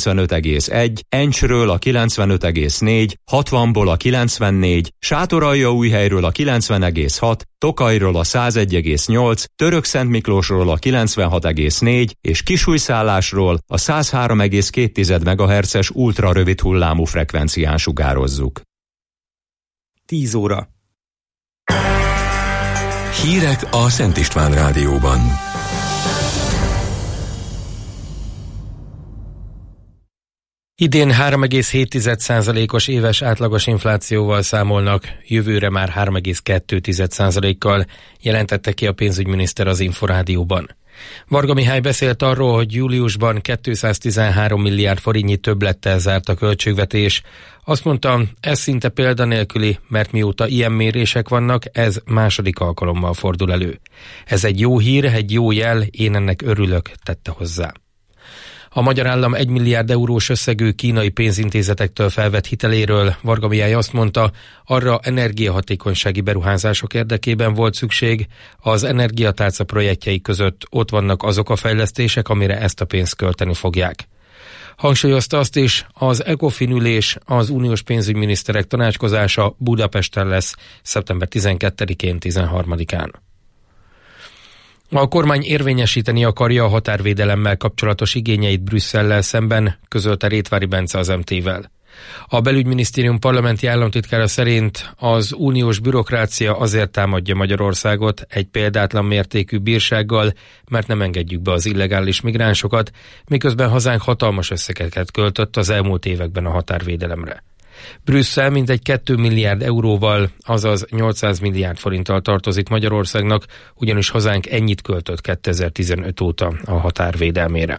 95,1, Encsről a 95,4, 60-ból a 94, Sátoraljaújhelyről a 90,6, Tokajról a 101,8, Törökszentmiklósról a 96,4 és Kisújszállásról a 103,2 MHz-es ultrarövid hullámú frekvencián sugározzuk. 10 óra. Hírek a Szent István Rádióban. Idén 3,7%-os éves átlagos inflációval számolnak, jövőre már 3,2%-kal, jelentette ki a pénzügyminiszter az Inforádióban. Varga Mihály beszélt arról, hogy júliusban 213 milliárd forintnyi többlettel zárt a költségvetés. Azt mondta, ez szinte példanélküli, mert mióta ilyen mérések vannak, ez második alkalommal fordul elő. Ez egy jó hír, egy jó jel, én ennek örülök, tette hozzá. A magyar állam 1 milliárd eurós összegű kínai pénzintézetektől felvett hiteléről Varga Mihály azt mondta, arra energiahatékonysági beruházások érdekében volt szükség, az energiatárca projektjei között ott vannak azok a fejlesztések, amire ezt a pénzt költeni fogják. Hangsúlyozta azt is, az ECOFIN ülés, az uniós pénzügyminiszterek tanácskozása Budapesten lesz szeptember 12-én, 13-án. A kormány érvényesíteni akarja a határvédelemmel kapcsolatos igényeit Brüsszellel szemben, közölte Rétvári Bence az MT-vel. A belügyminisztérium parlamenti államtitkára szerint az uniós bürokrácia azért támadja Magyarországot egy példátlan mértékű bírsággal, mert nem engedjük be az illegális migránsokat, miközben hazánk hatalmas összegeket költött az elmúlt években a határvédelemre. Brüsszel mintegy 2 milliárd euróval, azaz 800 milliárd forinttal tartozik Magyarországnak, ugyanis hazánk ennyit költött 2015 óta a határvédelmére.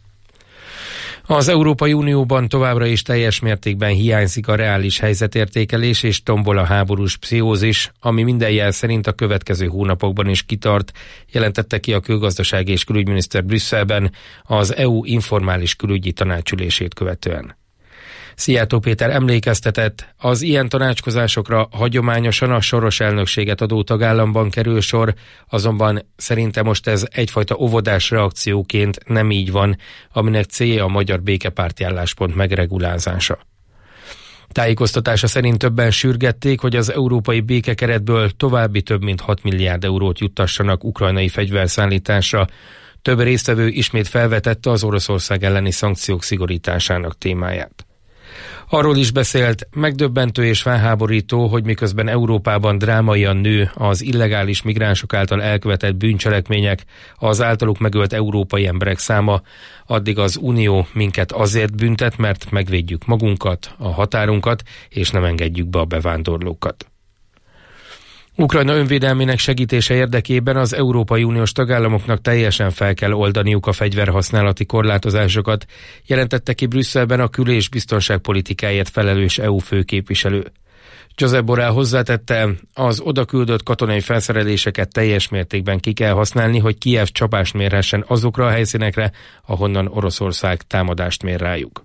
Az Európai Unióban továbbra is teljes mértékben hiányzik a reális helyzetértékelés és tombol a háborús pszichózis, ami minden jel szerint a következő hónapokban is kitart, jelentette ki a külgazdasági és külügyminiszter Brüsszelben az EU informális külügyi tanácsülését követően. Szijjártó Péter emlékeztetett, az ilyen tanácskozásokra hagyományosan a soros elnökséget adó tagállamban kerül sor, azonban szerinte most ez egyfajta óvodás reakcióként nem így van, aminek célja a magyar békepárti álláspont megregulázása. Tájékoztatása szerint többen sürgették, hogy az európai békekeretből további több mint 6 milliárd eurót juttassanak ukrajnai fegyverszállításra. Több résztvevő ismét felvetette az Oroszország elleni szankciók szigorításának témáját. Arról is beszélt, megdöbbentő és felháborító, hogy miközben Európában drámaian nő az illegális migránsok által elkövetett bűncselekmények, az általuk megölt európai emberek száma, addig az Unió minket azért büntet, mert megvédjük magunkat, a határunkat, és nem engedjük be a bevándorlókat. Ukrajna önvédelmének segítése érdekében az Európai Uniós tagállamoknak teljesen fel kell oldaniuk a fegyverhasználati korlátozásokat, jelentette ki Brüsszelben a kül- és biztonságpolitikáért felelős EU főképviselő. Josep Borrell hozzátette, az odaküldött katonai felszereléseket teljes mértékben ki kell használni, hogy Kijev csapást mérhessen azokra a helyszínekre, ahonnan Oroszország támadást mér rájuk.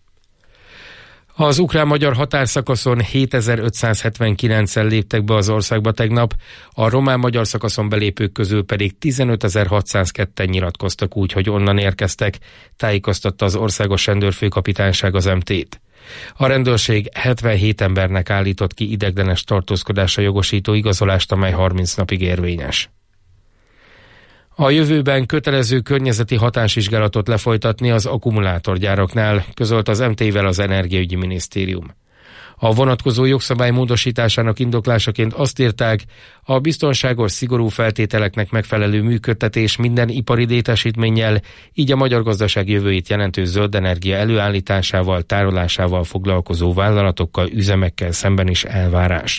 Az ukrán-magyar határszakaszon 7579-en léptek be az országba tegnap, a román-magyar szakaszon belépők közül pedig 15602-en nyilatkoztak úgy, hogy onnan érkeztek, tájékoztatta az országos rendőrfőkapitányság az MT-t. A rendőrség 77 embernek állított ki ideiglenes tartózkodásra jogosító igazolást, amely 30 napig érvényes. A jövőben kötelező környezeti hatásvizsgálatot lefolytatni az akkumulátorgyáraknál, közölt az MT-vel az Energiaügyi Minisztérium. A vonatkozó jogszabály módosításának indoklásaként azt írták, a biztonságos, szigorú feltételeknek megfelelő működtetés minden ipari létesítménnyel, így a magyar gazdaság jövőjét jelentő zöld energia előállításával, tárolásával foglalkozó vállalatokkal, üzemekkel szemben is elvárás.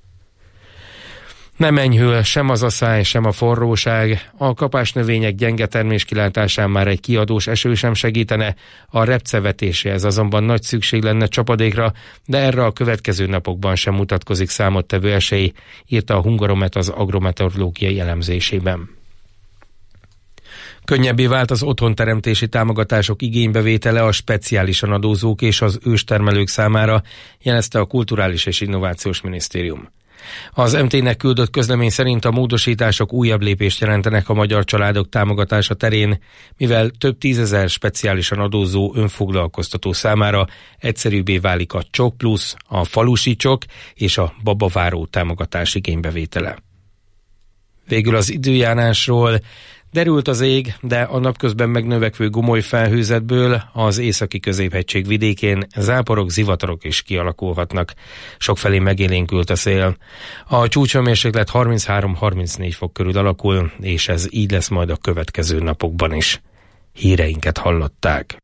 Nem enyhül sem az asszály, sem a forróság, a kapásnövények gyenge terméskilátásán már egy kiadós eső sem segítene, a repcevetéséhez azonban nagy szükség lenne csapadékra, de erre a következő napokban sem mutatkozik számottevő esély, írta a Hungaromet az agrometeorológiai elemzésében. Könnyebbé vált az otthonteremtési támogatások igénybevétele a speciálisan adózók és az őstermelők számára, jelezte a Kulturális és Innovációs Minisztérium. Az MT-nek küldött közlemény szerint a módosítások újabb lépést jelentenek a magyar családok támogatása terén, mivel több tízezer speciálisan adózó önfoglalkoztató számára egyszerűbbé válik a Csok Plusz, a Falusi Csok és a babaváró támogatás igénybevétele. Végül az időjárásról. Derült az ég, de a napközben megnövekvő gomoly felhőzetből az északi középhegység vidékén záporok, zivatarok is kialakulhatnak. Sokfelé megélénkült a szél. A csúcshőmérséklet 33-34 fok körül alakul, és ez így lesz majd a következő napokban is. Híreinket hallották.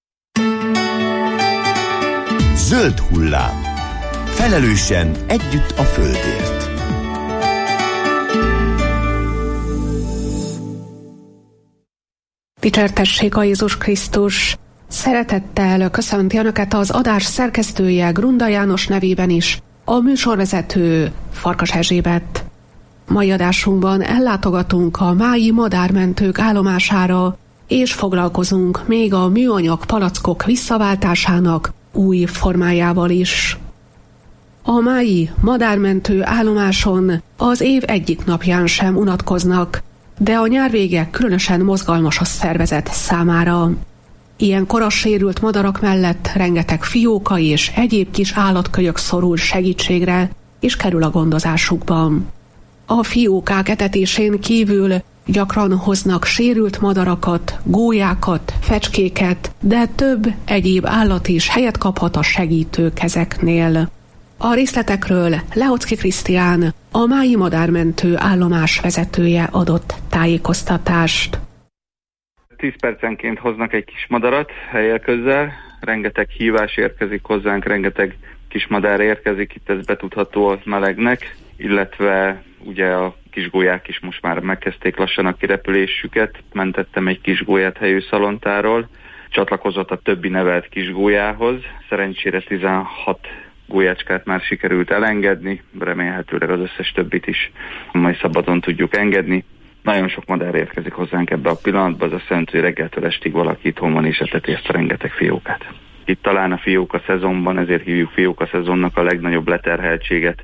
Zöld hullám. Felelősen együtt a földért. Dicsértessék a Jézus Krisztus! Szeretettel köszönti Önöket az adás szerkesztője Grunda János nevében is, a műsorvezető Farkas Erzsébet. Mai adásunkban ellátogatunk a mályi madármentők állomására, és foglalkozunk még a műanyag palackok visszaváltásának új formájával is. A mályi madármentő állomáson az év egyik napján sem unatkoznak, de a nyár vége különösen mozgalmas a szervezet számára. Ilyenkor a sérült madarak mellett rengeteg fióka és egyéb kis állatkölyök szorul segítségre, és kerül a gondozásukban. A fiókák etetésén kívül gyakran hoznak sérült madarakat, gólyákat, fecskéket, de több egyéb állat is helyet kaphat a segítő kezeknél. A részletekről Lehoczky Krisztián, a mályi madármentő állomás vezetője adott tájékoztatást. 10 percenként hoznak egy kis madarat helyel közel, rengeteg hívás érkezik hozzánk, rengeteg kis madár érkezik, itt ez betudható a melegnek, illetve ugye a kis gólyák is most már megkezdték lassan a kirepülésüket, mentettem egy kis gólyát helyőszalontáról, csatlakozott a többi nevelt kis gólyához, szerencsére 16 gólyácskát már sikerült elengedni, remélhetőleg az összes többit is majd szabadon tudjuk engedni. Nagyon sok madár érkezik hozzánk ebbe a pillanatban, az azt jelenti, hogy reggeltől estig valaki itthon van és eteti ezt a rengeteg fiókát. Itt talán a fióka szezonban, ezért hívjuk fióka szezonnak, a legnagyobb leterheltséget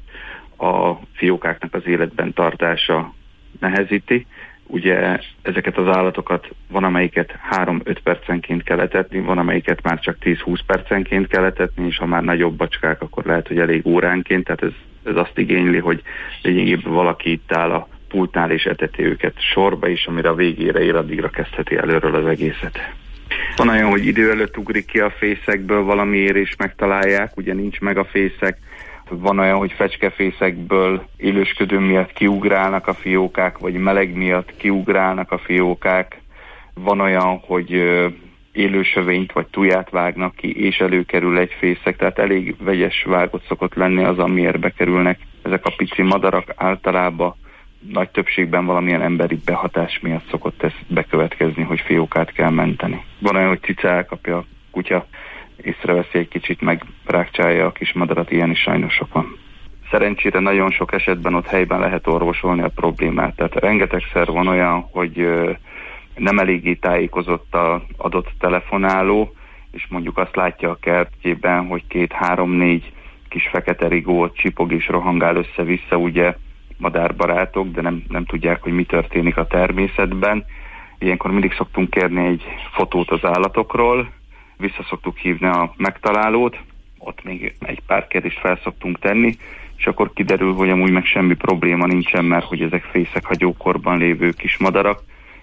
a fiókáknak az életben tartása nehezíti. Ugye ezeket az állatokat van, amelyiket 3-5 percenként kell etetni, van, amelyiket már csak 10-20 percenként kell etetni, és ha már nagyobb bacskák, akkor lehet, hogy elég óránként, tehát ez azt igényli, hogy lényegében valaki itt áll a pultnál és eteti őket sorba is, amire a végére ér, addigra kezdheti előről az egészet. Van olyan, hogy idő előtt ugrik ki a fészekből valamiért és megtalálják, ugye nincs meg a fészek. Van olyan, hogy fecskefészekből élősködő miatt kiugrálnak a fiókák, vagy meleg miatt kiugrálnak a fiókák. Van olyan, hogy élősövényt vagy tuját vágnak ki, és előkerül egy fészek, tehát elég vegyes vágott szokott lenni az, amiért bekerülnek ezek a pici madarak. Általában nagy többségben valamilyen emberi behatás miatt szokott ez bekövetkezni, hogy fiókát kell menteni. Van olyan, hogy cica elkapja a kutya, észreveszi egy kicsit, megrákcsálja a kis madarat, ilyen is sajnos sok van. Szerencsére nagyon sok esetben ott helyben lehet orvosolni a problémát, tehát rengetegszer van olyan, hogy nem eléggé tájékozott az adott telefonáló, és mondjuk azt látja a kertjében, hogy 2-3-4 kis fekete rigó ott csipog és rohangál össze-vissza, ugye madárbarátok, de nem tudják, hogy mi történik a természetben. Ilyenkor mindig szoktunk kérni egy fotót az állatokról, vissza szoktuk hívni a megtalálót, ott még egy pár kérdést fel szoktunk tenni, és akkor kiderül, hogy amúgy meg semmi probléma nincsen, mert hogy ezek fészekhagyókorban lévő kis madarak,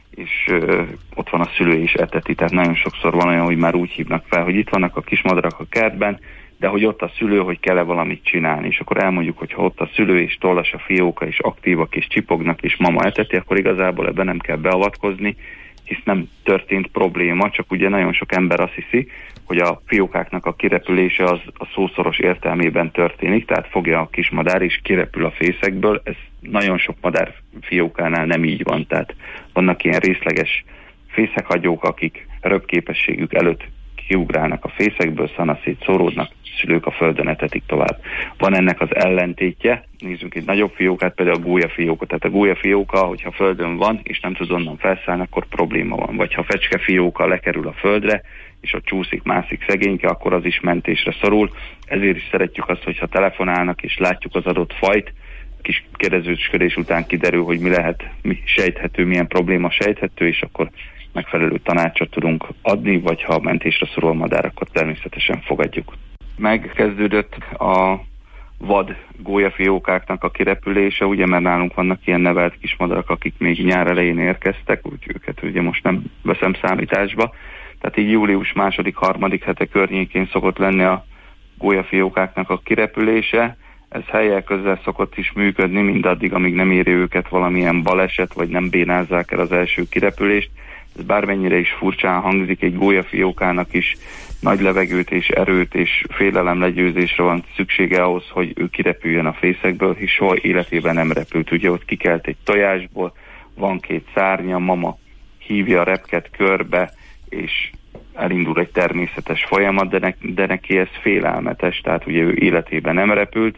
és ott van a szülő is eteti, tehát nagyon sokszor van olyan, hogy már úgy hívnak fel, hogy itt vannak a kis madarak a kertben, de hogy ott a szülő, hogy kell-e valamit csinálni, és akkor elmondjuk, hogy ha ott a szülő és tollas a fióka, és aktívak, és csipognak, és mama eteti, akkor igazából ebben nem kell beavatkozni, hisz nem történt probléma, csak ugye nagyon sok ember azt hiszi, hogy a fiókáknak a kirepülése az a szószoros értelmében történik, tehát fogja a kis madár és kirepül a fészekből. Ez nagyon sok madár fiókánál nem így van, tehát vannak ilyen részleges fészekhagyók, akik röpképességük előtt kiugrálnak a fészekből, szanaszét szóródnak, szülők a földön etetik tovább. Van ennek az ellentétje, nézzünk egy nagyobb fiókát, például a gólyafióka. Tehát a gólyafióka, hogyha földön van, és nem tud onnan felszállni, akkor probléma van. Vagy ha fecskefióka lekerül a földre, és ott csúszik, mászik szegényke, akkor az is mentésre szorul. Ezért is szeretjük azt, hogyha telefonálnak, és látjuk az adott fajt, kis kérdezősködés után kiderül, hogy mi lehet, mi sejthető, milyen probléma sejthető, és akkor megfelelő tanácsot tudunk adni, vagy ha mentésre szorul a madár, akkor természetesen fogadjuk. Megkezdődött a vad gólyafiókáknak a kirepülése, ugye, mert nálunk vannak ilyen nevelt kismadarak, akik még nyár elején érkeztek, úgyhogy őket ugye most nem veszem számításba. Tehát így július 2.-3. hete környékén szokott lenni a gólyafiókáknak a kirepülése. Ez helyek közel szokott is működni, mindaddig, amíg nem éri őket valamilyen baleset, vagy nem bénázzák el az első kirepülést. Ez bármennyire is furcsán hangzik, egy gólyafiókának is nagy levegőt és erőt és félelemlegyőzésre van szüksége ahhoz, hogy ő kirepüljön a fészekből, hisz soha életében nem repült. Ugye ott kikelt egy tojásból, van 2 szárnya, mama hívja a repket körbe, és elindul egy természetes folyamat, de neki ez félelmetes, tehát ugye ő életében nem repült,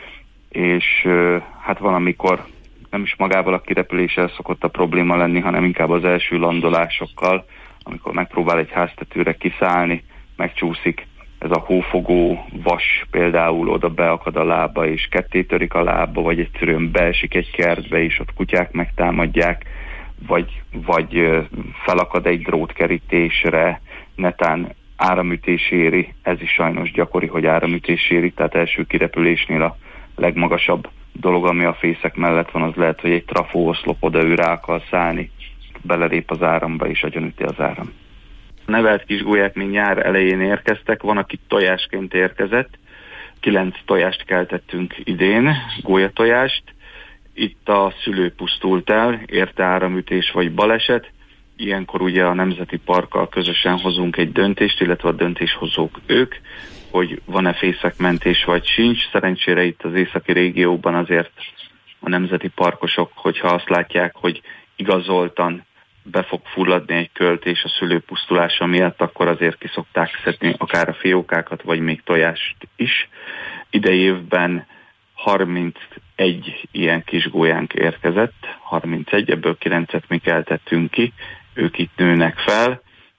és hát van, amikor nem is magával a kirepüléssel szokott a probléma lenni, hanem inkább az első landolásokkal, amikor megpróbál egy háztetőre kiszállni, megcsúszik ez a hófogó vas például, oda beakad a lába, és kettétörik a lába, vagy egyszerűen beesik egy kertbe, és ott kutyák megtámadják, vagy felakad egy drótkerítésre, netán áramütés éri, ez is sajnos gyakori, hogy áramütés éri, tehát első kirepülésnél a legmagasabb dolog, ami a fészek mellett van, az lehet, hogy egy trafóoszlop, oda ő rá akar szállni, belerép az áramba, és agyonüti az áram. A nevelt kisgólyák még nyár elején érkeztek, van, aki tojásként érkezett, 9 tojást keltettünk idén, gólyatojást. Itt a szülő pusztult el, érte áramütés vagy baleset, ilyenkor ugye a Nemzeti Parkkal közösen hozunk egy döntést, illetve a döntéshozók ők, hogy van-e fészekmentés vagy sincs. Szerencsére itt az északi régióban azért a nemzeti parkosok, hogyha azt látják, hogy igazoltan be fog fulladni egy költés a szülő pusztulása miatt, akkor azért ki szokták szedni akár a fiókákat, vagy még tojást is. Idei évben 31 ilyen kisgólyánk érkezett, 31, ebből 9-et mi keltettünk ki, ők itt nőnek fel,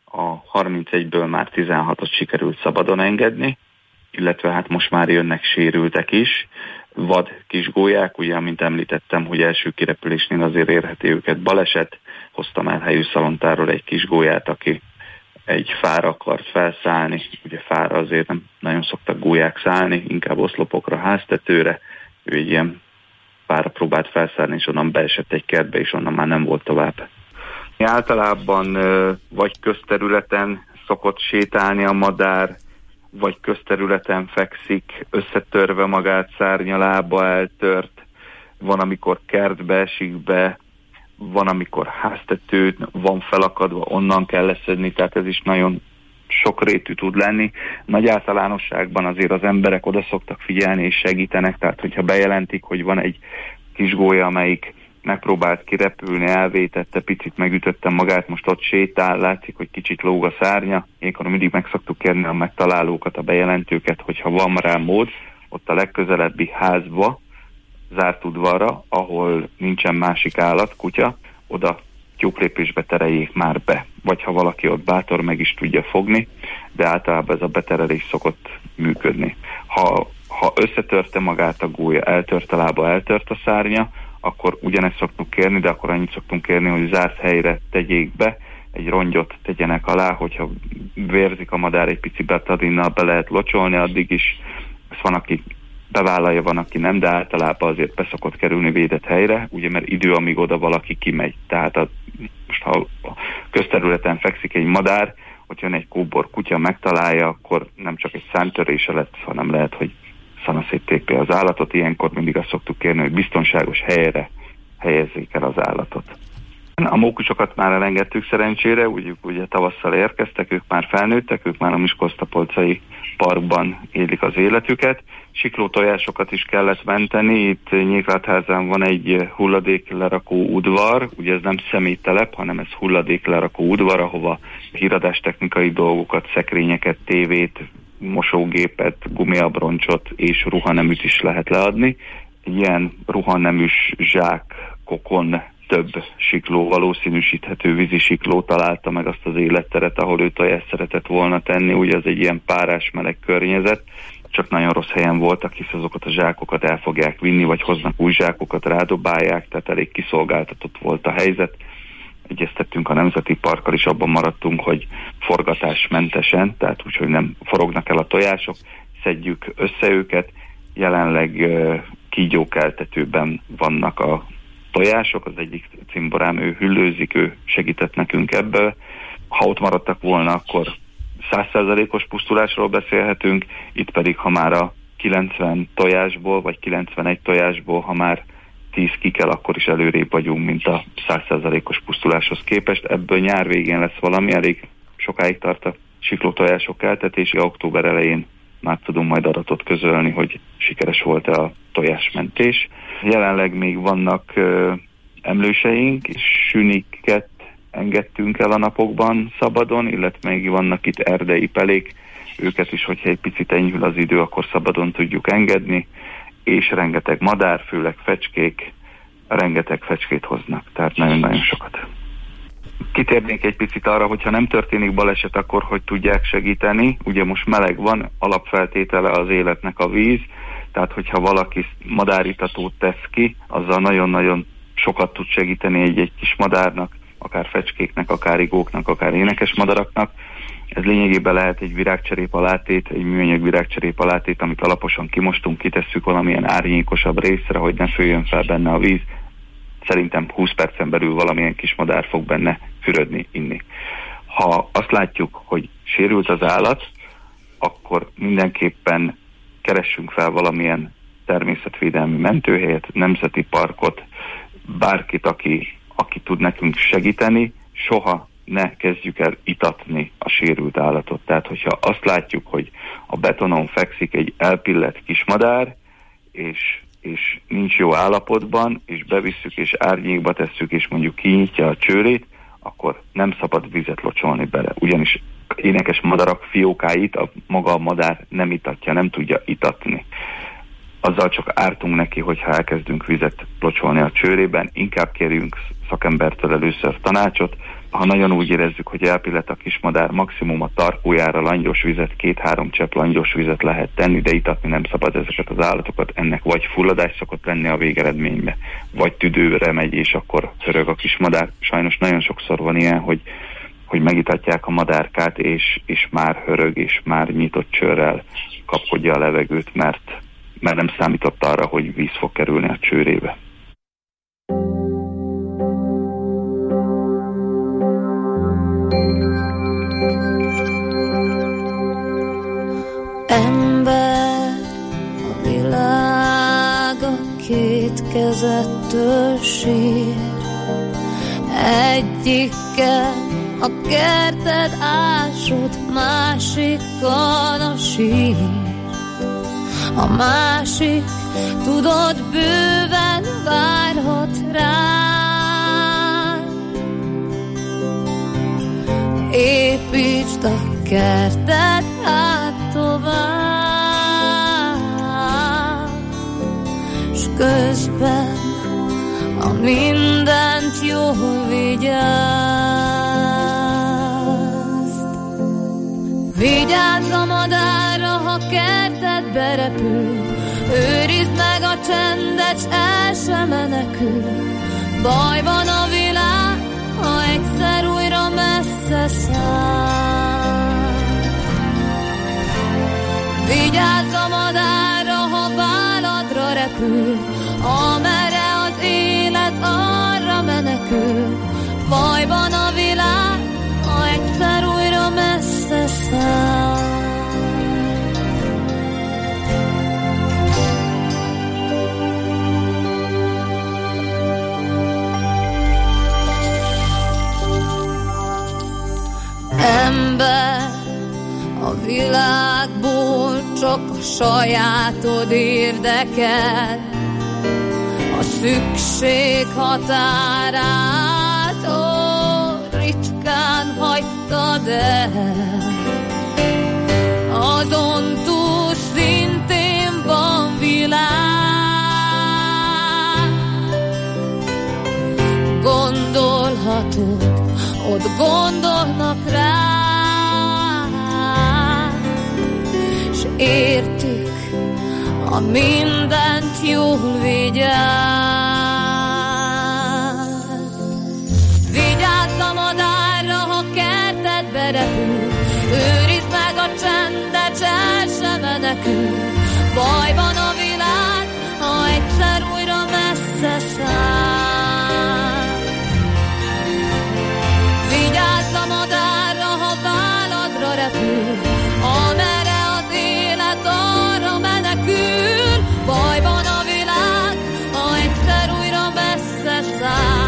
a 31-ből már 16-ot sikerült szabadon engedni, illetve hát most már jönnek sérültek is, vad kisgólyák, ugye, amint említettem, hogy első kirepülésnél azért érheti őket baleset, hoztam el helyű szalontáról egy kisgólyát, aki egy fára akart felszállni, ugye fára azért nem nagyon szoktak gólyák szállni, inkább oszlopokra, háztetőre, ő egy ilyen fára próbált felszállni, és onnan beesett egy kertbe, és onnan már nem volt tovább. Általában vagy közterületen szokott sétálni a madár, vagy közterületen fekszik, összetörve magát, szárnya, lába eltört, van, amikor kertbe esik be, van, amikor háztetőt van felakadva, onnan kell leszedni, tehát ez is nagyon sokrétű tud lenni. Nagy általánosságban azért az emberek oda szoktak figyelni és segítenek, tehát hogyha bejelentik, hogy van egy kis gólya, amelyik megpróbált kirepülni, elvétette, picit megütötte magát, most ott sétál, látszik, hogy kicsit lóg a szárnya. Ilyenkor mindig meg szoktuk kérni a megtalálókat, a bejelentőket, hogyha van rá mód, ott a legközelebbi házba, zárt udvarra, ahol nincsen másik állat, kutya, oda tyúklépésbe tereljék már be. Vagy ha valaki ott bátor, meg is tudja fogni, de általában ez a beterelés szokott működni. Ha összetörte magát a gólya, eltört a lába, eltört a szárnya, akkor ugyanezt szoktunk kérni, de akkor annyit szoktunk kérni, hogy zárt helyre tegyék be, egy rongyot tegyenek alá, hogyha vérzik a madár, egy pici betadinnal be lehet locsolni, addig is. Ezt van, aki bevállalja, van, aki nem, de általában azért be szokott kerülni védett helyre, ugye, mert idő, amíg oda valaki kimegy. Tehát most ha a közterületen fekszik egy madár, hogyha egy kóbor kutya megtalálja, akkor nem csak egy szántörése lett, hanem lehet, hogy szanaszét tépi az állatot. Ilyenkor mindig azt szoktuk kérni, hogy biztonságos helyre helyezzék el az állatot. A mókusokat már elengedtük szerencsére, ugye tavasszal érkeztek, ők már felnőttek, ők már a Miskolctapolcai parkban élik az életüket. Siklótojásokat is kellett menteni, itt Nyírvártházán van egy hulladéklerakó udvar, ugye ez nem személytelep, hanem ez hulladéklerakó udvar, ahova híradástechnikai dolgokat, szekrényeket, tévét, mosógépet, gumiabroncsot és ruhaneműt is lehet leadni. Ilyen ruhaneműs zsákokon több sikló, valószínűsíthető vízisikló találta meg azt az életteret, ahol ő tojást szeretett volna tenni, ugye ez egy ilyen párás meleg környezet, csak nagyon rossz helyen voltak, hisz azokat a zsákokat el fogják vinni, vagy hoznak új zsákokat, rádobálják, tehát elég kiszolgáltatott volt a helyzet. Egyeztettünk a Nemzeti Parkkal, és abban maradtunk, hogy forgatásmentesen, tehát úgy, hogy nem forognak el a tojások, szedjük össze őket. Jelenleg kígyókeltetőben vannak a tojások, az egyik cimborám, ő hüllőzik, ő segített nekünk ebből. Ha ott maradtak volna, akkor 100%-os pusztulásról beszélhetünk, itt pedig, ha már a 90 tojásból, vagy 91 tojásból, ha már 10 ki kell, akkor is előrébb vagyunk, mint a 100%-os pusztuláshoz képest. Ebből nyár végén lesz valami, elég sokáig tart a siklótojások keltetése, október elején már tudunk majd adatot közölni, hogy sikeres volt-e a tojásmentés. Jelenleg még vannak emlőseink, és süniket engedtünk el a napokban szabadon, illetve még vannak itt erdei pelék, őket is, hogyha egy picit enyhül az idő, akkor szabadon tudjuk engedni, és rengeteg madár, főleg fecskék, rengeteg fecskét hoznak, tehát nagyon-nagyon sokat. Kitérnék egy picit arra, hogyha nem történik baleset, akkor hogy tudják segíteni. Ugye most meleg van, alapfeltétele az életnek a víz, tehát hogyha valaki madáritatót tesz ki, azzal nagyon-nagyon sokat tud segíteni egy kis madárnak, akár fecskéknek, akár igóknak, akár énekes madaraknak. Ez lényegében lehet egy virágcserépalátét, egy műanyag virágcserépalátét, amit alaposan kimostunk, kitesszük valamilyen árnyékosabb részre, hogy ne főjön fel benne a víz. Szerintem 20 percen belül valamilyen kis madár fog benne fürödni, inni. Ha azt látjuk, hogy sérült az állat, akkor mindenképpen keressünk fel valamilyen természetvédelmi mentőhelyet, nemzeti parkot, bárkit, aki tud nekünk segíteni. Soha ne kezdjük el itatni a sérült állatot. Tehát, hogyha azt látjuk, hogy a betonon fekszik egy elpillett kismadár, és nincs jó állapotban, és bevisszük, és árnyékba tesszük, és mondjuk kinyitja a csőrét, akkor nem szabad vizet locsolni bele. Ugyanis énekes madarak fiókáit maga a madár nem itatja, nem tudja itatni. Azzal csak ártunk neki, hogyha elkezdünk vizet locsolni a csőrében, inkább kérjünk szakembertől először tanácsot. Ha nagyon úgy érezzük, hogy elpillet a kismadár, maximum a tarkójára langyos vizet, 2-3 csepp langyos vizet lehet tenni, de itatni nem szabad ezeket az állatokat. Ennek vagy fulladás szokott lenni a végeredménybe, vagy tüdőre megy, és akkor hörög a kismadár. Sajnos nagyon sokszor van ilyen, hogy megitatják a madárkát, és már hörög, és már nyitott csőrrel kapkodja a levegőt, mert nem számított arra, hogy víz fog kerülni a csőrébe. Ember, a világ a két kezettől sír, egyikkel a kerted ásod, másikkal a sír. A másik, tudod, bőven várhat rád. Építsd a kertet hát tovább, s közben a mindent jól vigyázd. Vigyázz a madárra, ha kertedbe repül, őrizd meg a csendet, s el sem menekül. Bajban a világ, ha egyszer újra messze száll. Vigyázz a madárra, ha válladra repül, amerre az élet arra menekül. Bajban a világ, ha egyszer újra messze száll. Ember, a világból csak a sajátod érdekel, a szükség határát ritkán hagytad el. Azon túl szintén van világ, gondolhatod, ott gondolnak rá, s értik, ha mindent jól vigyáz. Vigyázz a madárra, ha kertedbe repül, őrizd meg a csendet, el sem menekül. Bajban a világ, ha egyszer újra messze száll. Vigyázz a madárra, ha váladra repül, amerre az élet arra menekül. Bajban a világ, ha egyszer újra messze száll.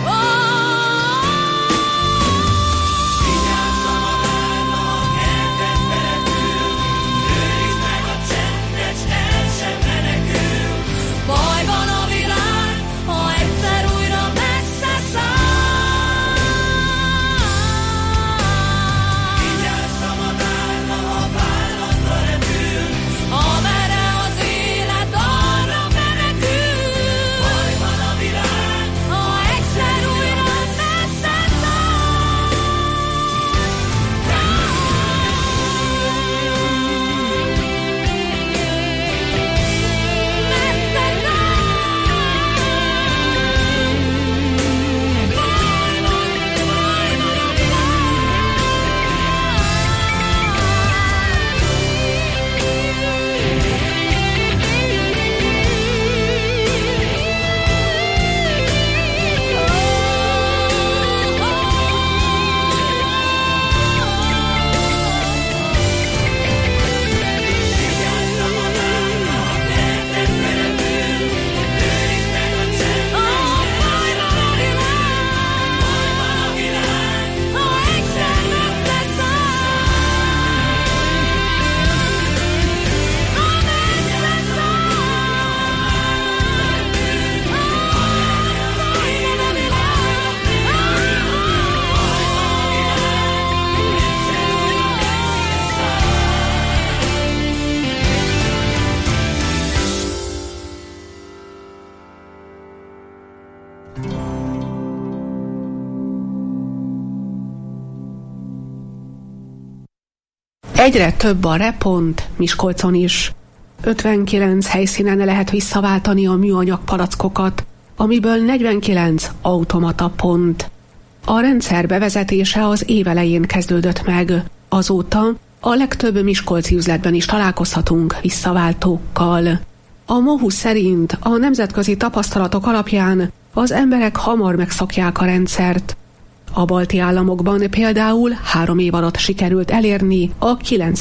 Egyre több a repont Miskolcon is. 59 helyszínen lehet visszaváltani a műanyag palackokat, amiből 49 automata pont. A rendszer bevezetése az év elején kezdődött meg. Azóta a legtöbb miskolci üzletben is találkozhatunk visszaváltókkal. A MOHU szerint a nemzetközi tapasztalatok alapján az emberek hamar megszokják a rendszert. A balti államokban például 3 év alatt sikerült elérni a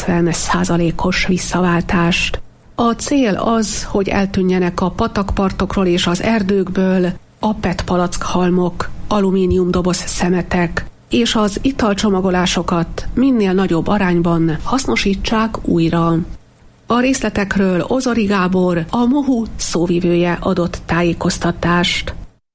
90%-os visszaváltást. A cél az, hogy eltűnjenek a patakpartokról és az erdőkből a PET palackhalmok, alumíniumdoboz szemetek, és az italcsomagolásokat minél nagyobb arányban hasznosítsák újra. A részletekről Ozori Gábor, a MOHU szóvivője adott tájékoztatást.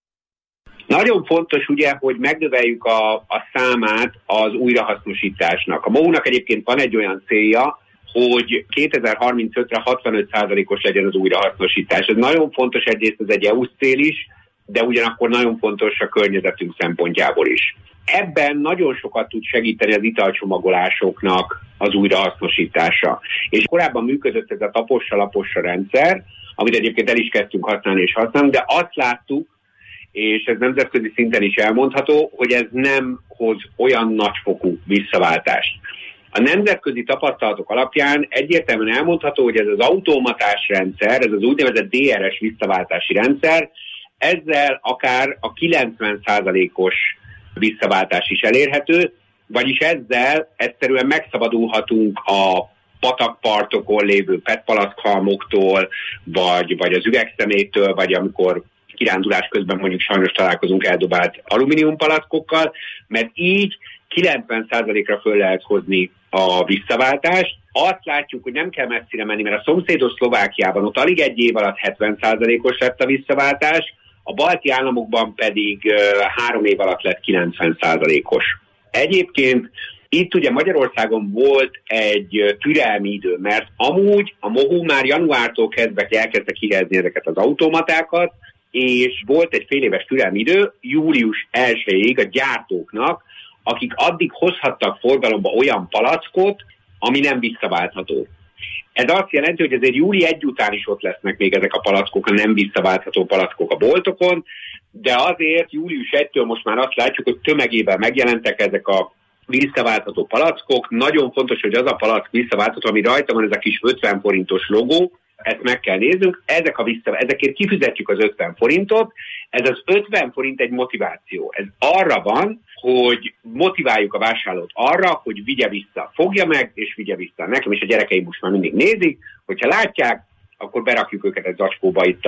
Nagyon fontos ugye, hogy megnöveljük a számát az újrahasznosításnak. A MOHU-nak egyébként van egy olyan célja, hogy 2035-re 65%-os legyen az újrahasznosítás. Ez nagyon fontos, egyrészt ez egy EU cél is, de ugyanakkor nagyon fontos a környezetünk szempontjából is. Ebben nagyon sokat tud segíteni az italcsomagolásoknak az újrahasznosítása. És korábban működött ez a tapossa-lapossa rendszer, amit egyébként el is kezdtünk használni és használunk, de azt láttuk, és ez nemzetközi szinten is elmondható, hogy ez nem hoz olyan nagyfokú visszaváltást. A nemzetközi tapasztalatok alapján egyértelműen elmondható, hogy ez az automatás rendszer, ez az úgynevezett DRS visszaváltási rendszer, ezzel akár a 90%-os visszaváltás is elérhető, vagyis ezzel egyszerűen megszabadulhatunk a patakpartokon lévő PET-palackhalmoktól, vagy az üvegszemétől, vagy amikor kirándulás közben mondjuk sajnos találkozunk eldobált alumíniumpalackokkal, mert így 90%-ra föl lehet hozni a visszaváltást. Azt látjuk, hogy nem kell messzire menni, mert a szomszédos Szlovákiában ott alig egy év alatt 70%-os lett a visszaváltás, a balti államokban pedig 3 év alatt lett 90%-os. Egyébként itt ugye Magyarországon volt egy türelmi idő, mert amúgy a MOHU már januártól kezdve elkezdte kihelyezni ezeket az automatákat, és volt egy fél éves türelmi idő, július 1-ig a gyártóknak, akik addig hozhattak forgalomba olyan palackot, ami nem visszaváltható. Ez azt jelenti, hogy azért júli 1 után is ott lesznek még ezek a palackok, a nem visszaváltható palackok a boltokon, de azért július 1-től most már azt látjuk, hogy tömegében megjelentek ezek a visszaváltható palackok. Nagyon fontos, hogy az a palack visszaváltható, ami rajta van, ez a kis 50 forintos logó, ezt meg kell néznünk, ezekért kifizetjük az 50 forintot, ez az 50 forint egy motiváció. Ez arra van, hogy motiváljuk a vásárlót arra, hogy vigye vissza, fogja meg, és vigye vissza. Nekem és a gyerekeim most már mindig nézik, hogyha látják, akkor berakjuk őket egy zacskóba itt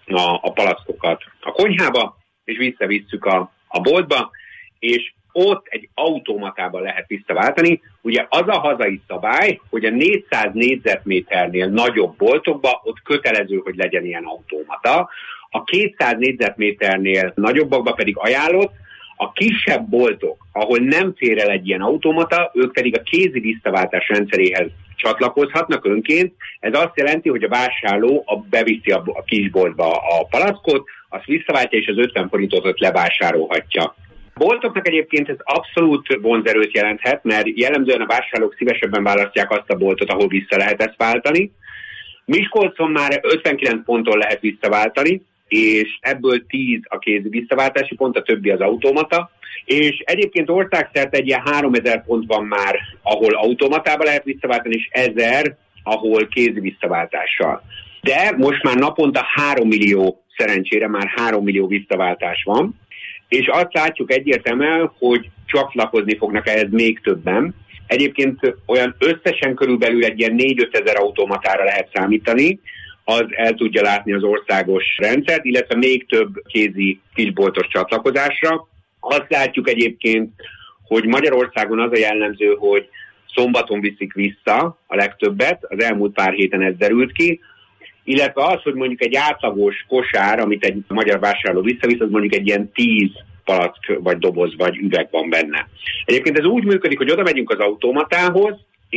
a palackokat a konyhába, és visszavisszük a boltba, és ott egy automatában lehet visszaváltani. Ugye az a hazai szabály, hogy a 400 négyzetméternél nagyobb boltokban ott kötelező, hogy legyen ilyen automata. A 200 négyzetméternél nagyobbakban pedig ajánlott. A kisebb boltok, ahol nem fér el egy ilyen automata, ők pedig a kézi visszaváltás rendszeréhez csatlakozhatnak önként. Ez azt jelenti, hogy a vásárló beviszi a kisboltba a palackot, azt visszaváltja, és az 50 forintot ott levásárolhatja. A boltoknak egyébként ez abszolút vonzerőt jelenthet, mert jellemzően a vásárlók szívesebben választják azt a boltot, ahol vissza lehet ezt váltani. Miskolcon már 59 ponton lehet visszaváltani, és ebből 10 a kézi visszaváltási pont, a többi az automata. És egyébként országszerte egy ilyen 3000 pont van már, ahol automatába lehet visszaváltani, és 1000, ahol kézi visszaváltással. De most már naponta 3 millió, szerencsére már 3 millió visszaváltás van, és azt látjuk egyértelműen, hogy csatlakozni fognak ehhez még többen. Egyébként olyan összesen körülbelül egy ilyen 4-5 ezer automatára lehet számítani, az el tudja látni az országos rendszert, illetve még több kézi kisboltos csatlakozásra. Azt látjuk egyébként, hogy Magyarországon az a jellemző, hogy szombaton viszik vissza a legtöbbet, az elmúlt pár héten ez derült ki, illetve az, hogy mondjuk egy átlagos kosár, amit egy magyar vásárló visszavisz, az mondjuk egy ilyen 10 palack, vagy doboz, vagy üveg van benne. Egyébként ez úgy működik, hogy oda megyünk az automatához,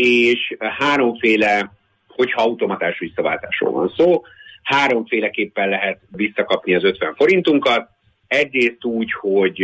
és háromféle, hogyha automatás visszaváltásról van szó, háromféleképpen lehet visszakapni az 50 forintunkat. Egyrészt úgy, hogy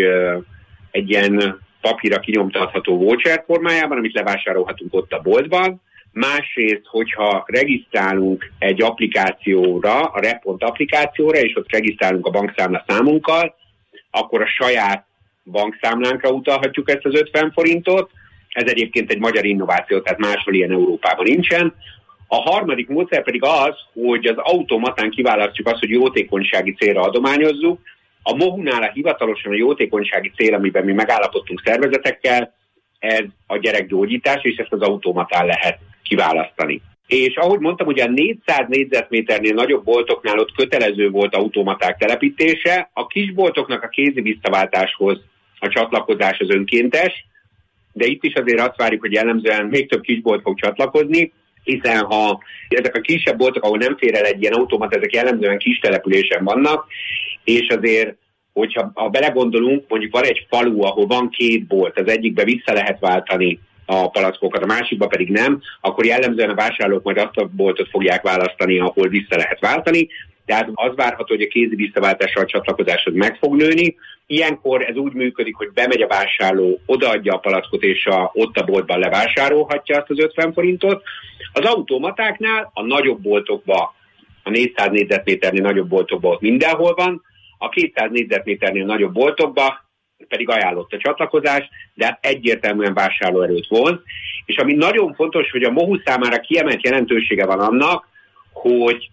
egy ilyen papírra kinyomtatható voucher formájában, amit levásárolhatunk ott a boltban. Másrészt, hogyha regisztrálunk egy applikációra, a Repont applikációra, és ott regisztrálunk a bankszámla számunkkal, akkor a saját bankszámlánkra utalhatjuk ezt az 50 forintot. Ez egyébként egy magyar innováció, tehát máshol ilyen Európában nincsen. A harmadik módszer pedig az, hogy az automatán kiválasztjuk azt, hogy jótékonysági célra adományozzuk. A MOHU-nál hivatalosan a jótékonysági cél, amiben mi megállapodtunk szervezetekkel, ez a gyerekgyógyítás, és ezt az automatán lehet kiválasztani. És ahogy mondtam, ugye a 400 négyzetméternél nagyobb boltoknál ott kötelező volt automaták telepítése, a kisboltoknak a kézi visszaváltáshoz a csatlakozás az önkéntes, de itt is azért azt várjuk, hogy jellemzően még több kisbolt fog csatlakozni, hiszen ha ezek a kisebb boltok, ahol nem fér el egy ilyen automat, ezek jellemzően kis településen vannak, és azért, hogyha belegondolunk, mondjuk van egy falu, ahol van 2 bolt, az egyikbe vissza lehet váltani a palackokat, a másikba pedig nem, akkor jellemzően a vásárlók majd azt a boltot fogják választani, ahol vissza lehet váltani. Tehát az várható, hogy a kézi visszaváltással a csatlakozásod meg fog nőni. Ilyenkor ez úgy működik, hogy bemegy a vásárló, odaadja a palackot, és ott a boltban levásárolhatja azt az 50 forintot. Az automatáknál, a nagyobb boltokban, a 400 négyzetméternél nagyobb boltokban ott mindenhol van, a 200 négyzetméternél nagyobb boltokban pedig ajánlott a csatlakozás, de hát egyértelműen vásárlóerőt vonz. És ami nagyon fontos, hogy a MOHU számára kiemelt jelentősége van annak, hogy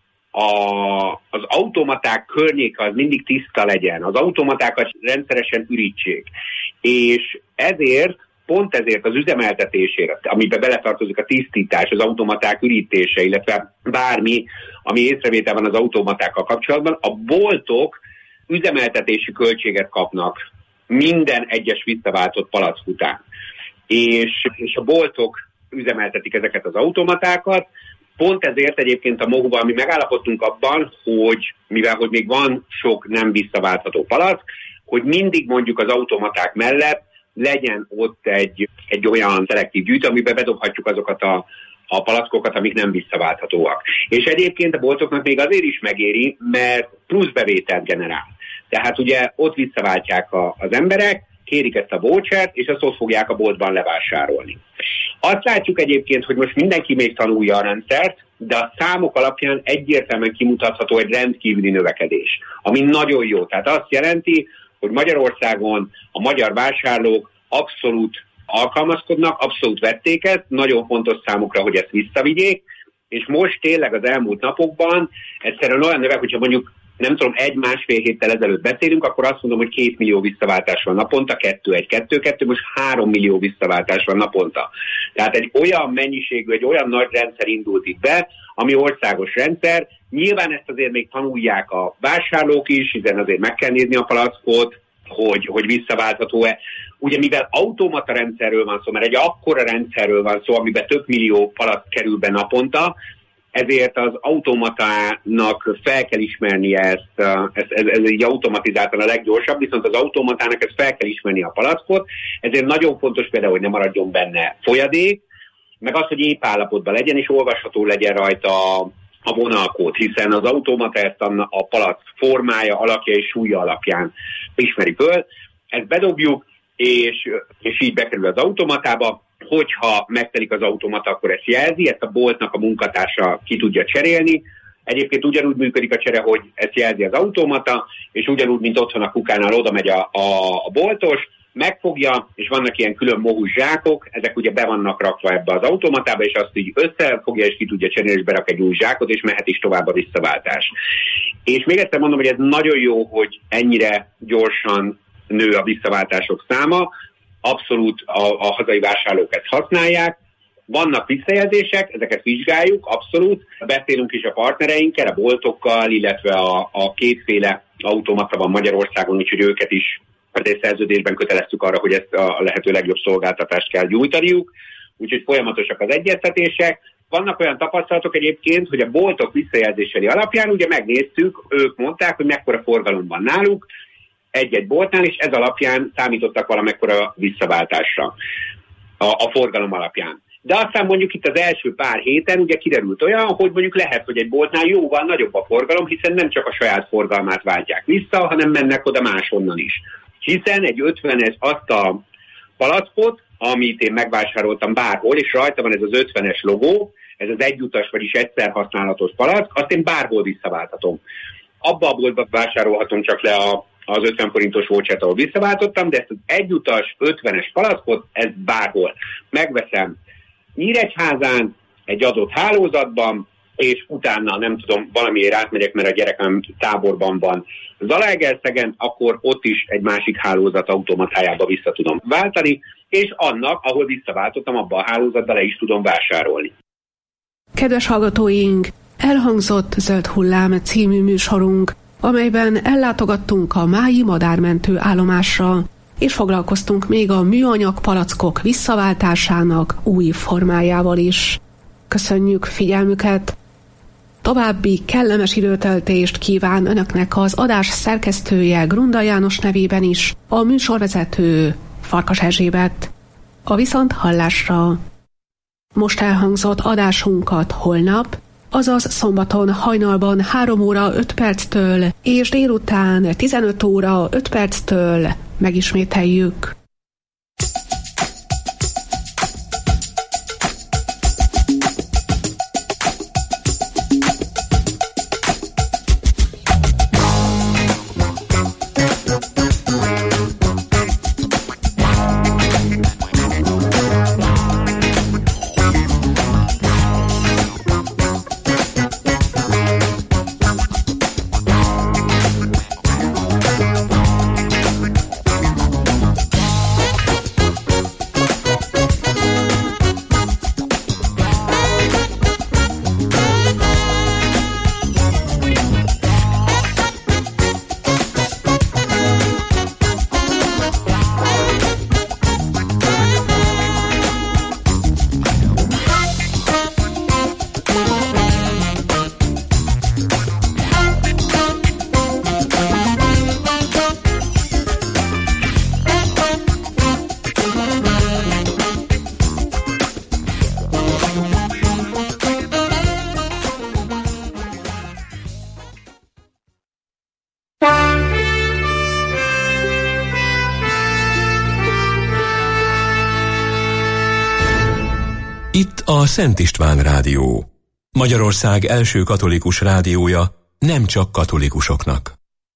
az automaták környéke az mindig tiszta legyen, az automatákat rendszeresen ürítsék. És pont ezért az üzemeltetésére, amiben beletartozik a tisztítás, az automaták ürítése, illetve bármi, ami észrevétel van az automatákkal kapcsolatban, a boltok üzemeltetési költséget kapnak minden egyes visszaváltott palack után. És a boltok üzemeltetik ezeket az automatákat. Pont ezért egyébként a MOHU-val mi megállapodtunk abban, hogy mivel hogy még van sok nem visszaváltható palack, hogy mindig mondjuk az automaták mellett legyen ott egy olyan szelektív gyűjtő, amiben bedobhatjuk azokat a palackokat, amik nem visszaválthatóak. És egyébként a boltoknak még azért is megéri, mert plusz bevételt generál. Tehát ugye ott visszaváltják az emberek, kérik ezt a vouchert, és azt ott fogják a boltban levásárolni. Azt látjuk egyébként, hogy most mindenki még tanulja a rendszert, de a számok alapján egyértelműen kimutatható egy rendkívüli növekedés, ami nagyon jó. Tehát azt jelenti, hogy Magyarországon a magyar vásárlók abszolút alkalmazkodnak, abszolút vették ezt, nagyon fontos számukra, hogy ezt visszavigyék, és most tényleg az elmúlt napokban egyszerűen olyan növek, hogyha mondjuk nem tudom, 1-1,5 héttel ezelőtt beszélünk, akkor azt mondom, hogy 2 millió visszaváltás van naponta, 2-1-2-2, most 3 millió visszaváltás van naponta. Tehát egy olyan mennyiségű, egy olyan nagy rendszer indult itt be, ami országos rendszer. Nyilván ezt azért még tanulják a vásárlók is, hiszen azért meg kell nézni a palackot, hogy visszaváltható-e. Ugye mivel automata rendszerről van szó, mert egy akkora rendszerről van szó, amiben több millió palack kerül be naponta, ezért az automatának fel kell ismernie ez így automatizáltan a leggyorsabb, viszont az automatának ezt fel kell ismernie a palackot, ezért nagyon fontos például, hogy ne maradjon benne folyadék, meg az, hogy épp állapotban legyen, és olvasható legyen rajta a vonalkód, hiszen az automata ezt a palack formája, alakja és súlya alapján ismeri föl. Ezt bedobjuk, és így bekerül az automatába. Hogyha megtelik az automata, akkor ezt jelzi, ezt a boltnak a munkatársa ki tudja cserélni. Egyébként ugyanúgy működik a csere, hogy ezt jelzi az automata, és ugyanúgy, mint otthon a kukánál oda megy a boltos, megfogja, és vannak ilyen külön mohus zsákok, ezek ugye be vannak rakva ebbe az automatába, és azt így összefogja, és ki tudja cserélni, és berak egy új zsákot, és mehet is tovább a visszaváltás. És még egyszer mondom, hogy ez nagyon jó, hogy ennyire gyorsan nő a visszaváltások száma, abszolút a hazai vásárlók ezt használják. Vannak visszajelzések, ezeket vizsgáljuk, abszolút. Beszélünk is a partnereinkkel, a boltokkal, illetve a kétféle automata van Magyarországon, úgyhogy őket is azért szerződésben köteleztük arra, hogy ezt a lehető legjobb szolgáltatást kell nyújtaniuk. Úgyhogy folyamatosak az egyeztetések. Vannak olyan tapasztalatok egyébként, hogy a boltok visszajelzései alapján ugye megnéztük, ők mondták, hogy mekkora forgalom van náluk, egy-egy boltnál, és ez alapján számítottak valamekkora visszaváltásra a forgalom alapján. De aztán mondjuk itt az első pár héten ugye kiderült olyan, hogy mondjuk lehet, hogy egy boltnál jóval nagyobb a forgalom, hiszen nem csak a saját forgalmát váltják vissza, hanem mennek oda máshonnan is. Hiszen egy 50-es azt a palackot, amit én megvásároltam bárhol, és rajta van ez az 50-es logó, ez az egyutas, vagyis egyszer használatos palack, azt én bárhol visszaváltatom. Abba a boltba vásárolhatom csak le az 50 forintos vouchert, ahol visszaváltottam, de ezt az egyutas 50-es palackot, ez bárhol. Megveszem Nyíregyházán, egy adott hálózatban, és utána, nem tudom, valamiért átmegyek, mert a gyerekem táborban van Zalaegerszegen, akkor ott is egy másik hálózat automatájába vissza tudom váltani, és annak, ahol visszaváltottam, abba a hálózatba le is tudom vásárolni. Kedves hallgatóink, elhangzott Zöld Hullám című műsorunk, amelyben ellátogattunk a Mályi madármentő állomásra, és foglalkoztunk még a műanyag palackok visszaváltásának új formájával is. Köszönjük figyelmüket! További kellemes időtöltést kíván Önöknek az adás szerkesztője Grunda János nevében is, a műsorvezető Farkas Erzsébet. A viszonthallásra! Most elhangzott adásunkat holnap, azaz szombaton hajnalban 3 óra 5 perctől és délután 15 óra 5 perctől megismételjük. Itt a Szent István Rádió. Magyarország első katolikus rádiója, nem csak katolikusoknak.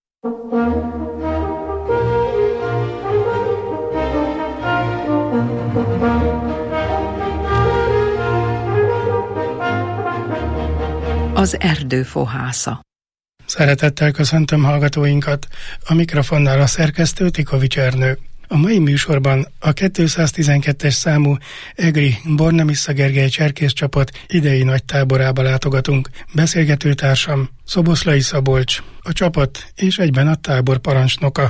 Az erdő fohásza. Szeretettel köszöntöm hallgatóinkat, a mikrofonnál a szerkesztő Tikovics Ernő. A mai műsorban a 212-es számú egri Bornemissza Gergely cserkész csapat idei nagy táborába látogatunk. Beszélgetőtársam Szoboszlai Szabolcs, a csapat és egyben a tábor parancsnoka.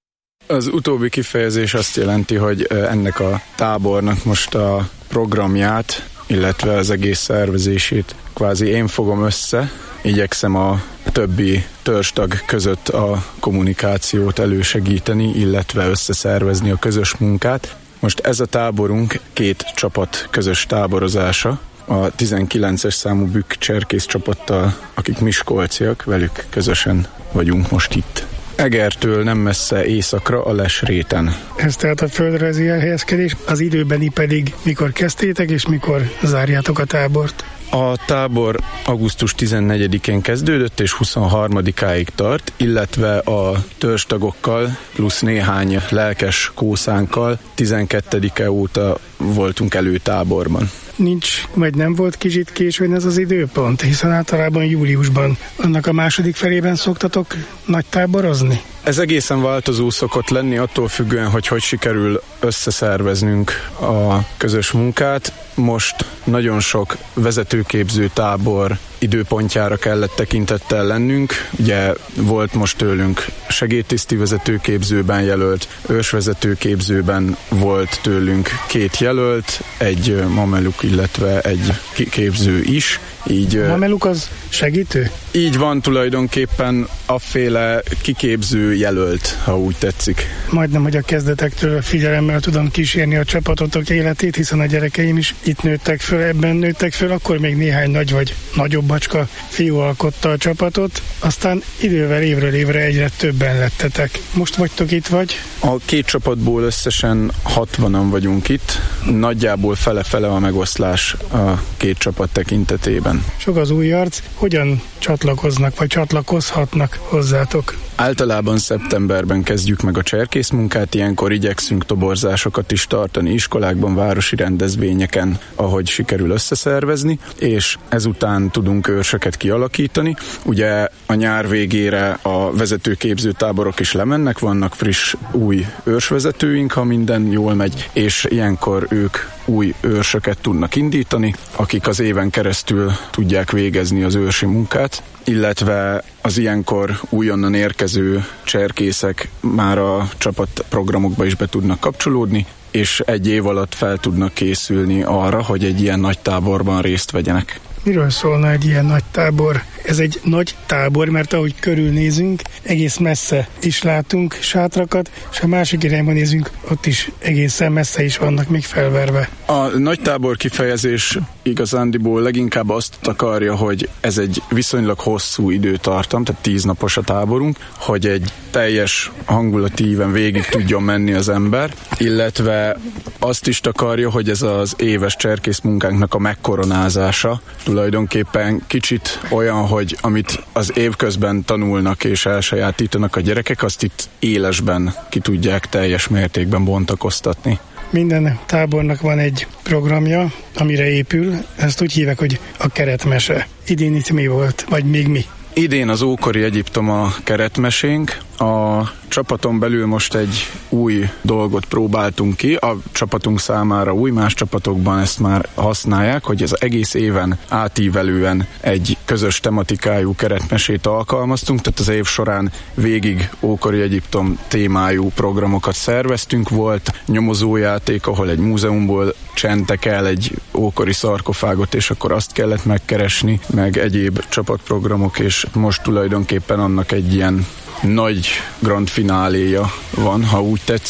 Az utóbbi kifejezés azt jelenti, hogy ennek a tábornak most a programját, illetve az egész szervezését kvázi én fogom össze. Igyekszem a többi törzstag között a kommunikációt elősegíteni, illetve összeszervezni a közös munkát. Most ez a táborunk 2 csapat közös táborozása. A 19-es számú Bükk cserkész csapattal, akik miskolciak, velük közösen vagyunk most itt. Egertől nem messze északra, a Lesréten. Ez tehát a földrajzi elhelyezkedés, az időbeni pedig mikor kezdtétek és mikor zárjátok a tábort? A tábor augusztus 14-én kezdődött és 23-áig tart, illetve a törzstagokkal plusz néhány lelkes kószánkkal 12-e óta voltunk előtáborban. Nincs, vagy nem volt kicsit későn ez az időpont, hiszen általában júliusban, annak a második felében szoktatok nagy táborozni? Ez egészen változó szokott lenni, attól függően, hogy sikerül összeszerveznünk a közös munkát. Most nagyon sok vezetőképző tábor időpontjára kellett tekintettel lennünk. Ugye volt most tőlünk segédtiszti vezetőképzőben jelölt, ősvezetőképzőben volt tőlünk 2 jelölt, egy mameluk, illetve egy képző is. Így, mameluk az segítő? Így van, tulajdonképpen afféle kiképző jelölt, ha úgy tetszik. Majdnem, hogy a kezdetektől figyelemmel tudom kísérni a csapatotok életét, hiszen a gyerekeim is itt nőttek föl, ebben nőttek föl, akkor még néhány nagy vagy nagyobb bacska fiú alkotta a csapatot, aztán idővel évről évre egyre többen lettetek. Most vagytok itt vagy? A 2 csapatból összesen 60-an vagyunk itt, nagyjából fele-fele a megoszlás a 2 csapat tekintetében. Sok az új arc, hogyan csatlakoznak vagy csatlakozhatnak hozzátok? Általában szeptemberben kezdjük meg a cserkész munkát, ilyenkor igyekszünk toborzásokat is tartani iskolákban, városi rendezvényeken, ahogy sikerül összeszervezni, és ezután tudunk őrsöket kialakítani. Ugye a nyár végére a vezetőképző táborok is lemennek, vannak friss új őrsvezetőink, ha minden jól megy, és ilyenkor ők új őrsöket tudnak indítani, akik az éven keresztül tudják végezni az őrsi munkát, illetve az ilyenkor újonnan érkező cserkészek már a csapatprogramokba is be tudnak kapcsolódni, és egy év alatt fel tudnak készülni arra, hogy egy ilyen nagy táborban részt vegyenek. Miről szólna egy ilyen nagy tábor? Ez egy nagy tábor, mert ahogy körülnézünk, egész messze is látunk sátrakat, és a másik irányban nézünk, ott is egészen messze is vannak még felverve. A nagy tábor kifejezés igazándiból leginkább azt akarja, hogy ez egy viszonylag hosszú időtartam, tehát 10 napos a táborunk, hogy egy teljes hangulatíven végig tudjon menni az ember, illetve azt is akarja, hogy ez az éves cserkész munkánknak a megkoronázása tulajdonképpen kicsit olyan, hogy amit az évközben tanulnak és elsajátítanak a gyerekek, azt itt élesben ki tudják teljes mértékben bontakoztatni. Minden tábornak van egy programja, amire épül, ezt úgy hívják, hogy a keretmese. Idén itt mi volt, vagy még mi? Idén az ókori Egyiptom a keretmesénk. A csapaton belül most egy új dolgot próbáltunk ki, a csapatunk számára új, más csapatokban ezt már használják, hogy az egész éven átívelően egy közös tematikájú keretmesét alkalmaztunk, tehát az év során végig ókori Egyiptom témájú programokat szerveztünk, volt nyomozójáték, ahol egy múzeumból csentek el egy ókori szarkofágot, és akkor azt kellett megkeresni, meg egyéb csapatprogramok, és most tulajdonképpen annak egy ilyen nagy grand fináléja van, ha úgy tetszik.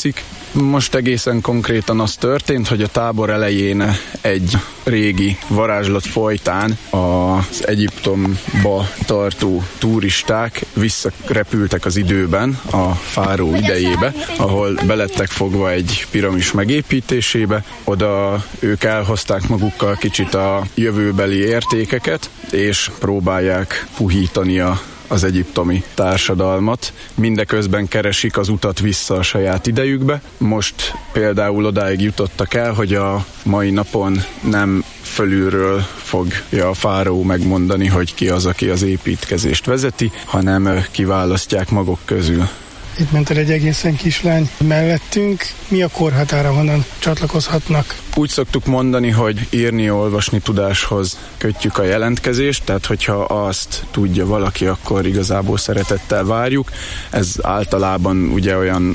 Most egészen konkrétan az történt, hogy a tábor elején egy régi varázslat folytán az Egyiptomba tartó turisták visszarepültek az időben, a fáraó idejébe, ahol belettek fogva egy piramis megépítésébe. Oda ők elhozták magukkal kicsit a jövőbeli értékeket, és próbálják puhítani az egyiptomi társadalmat. Mindeközben keresik az utat vissza a saját idejükbe. Most például odáig jutottak el, hogy a mai napon nem fölülről fogja a fáraó megmondani, hogy ki az, aki az építkezést vezeti, hanem kiválasztják maguk közül. Itt ment el egy egészen kislány mellettünk. Mi a korhatára, honnan csatlakozhatnak? Úgy szoktuk mondani, hogy írni-olvasni tudáshoz kötjük a jelentkezést, tehát hogyha azt tudja valaki, akkor igazából szeretettel várjuk. Ez általában ugye olyan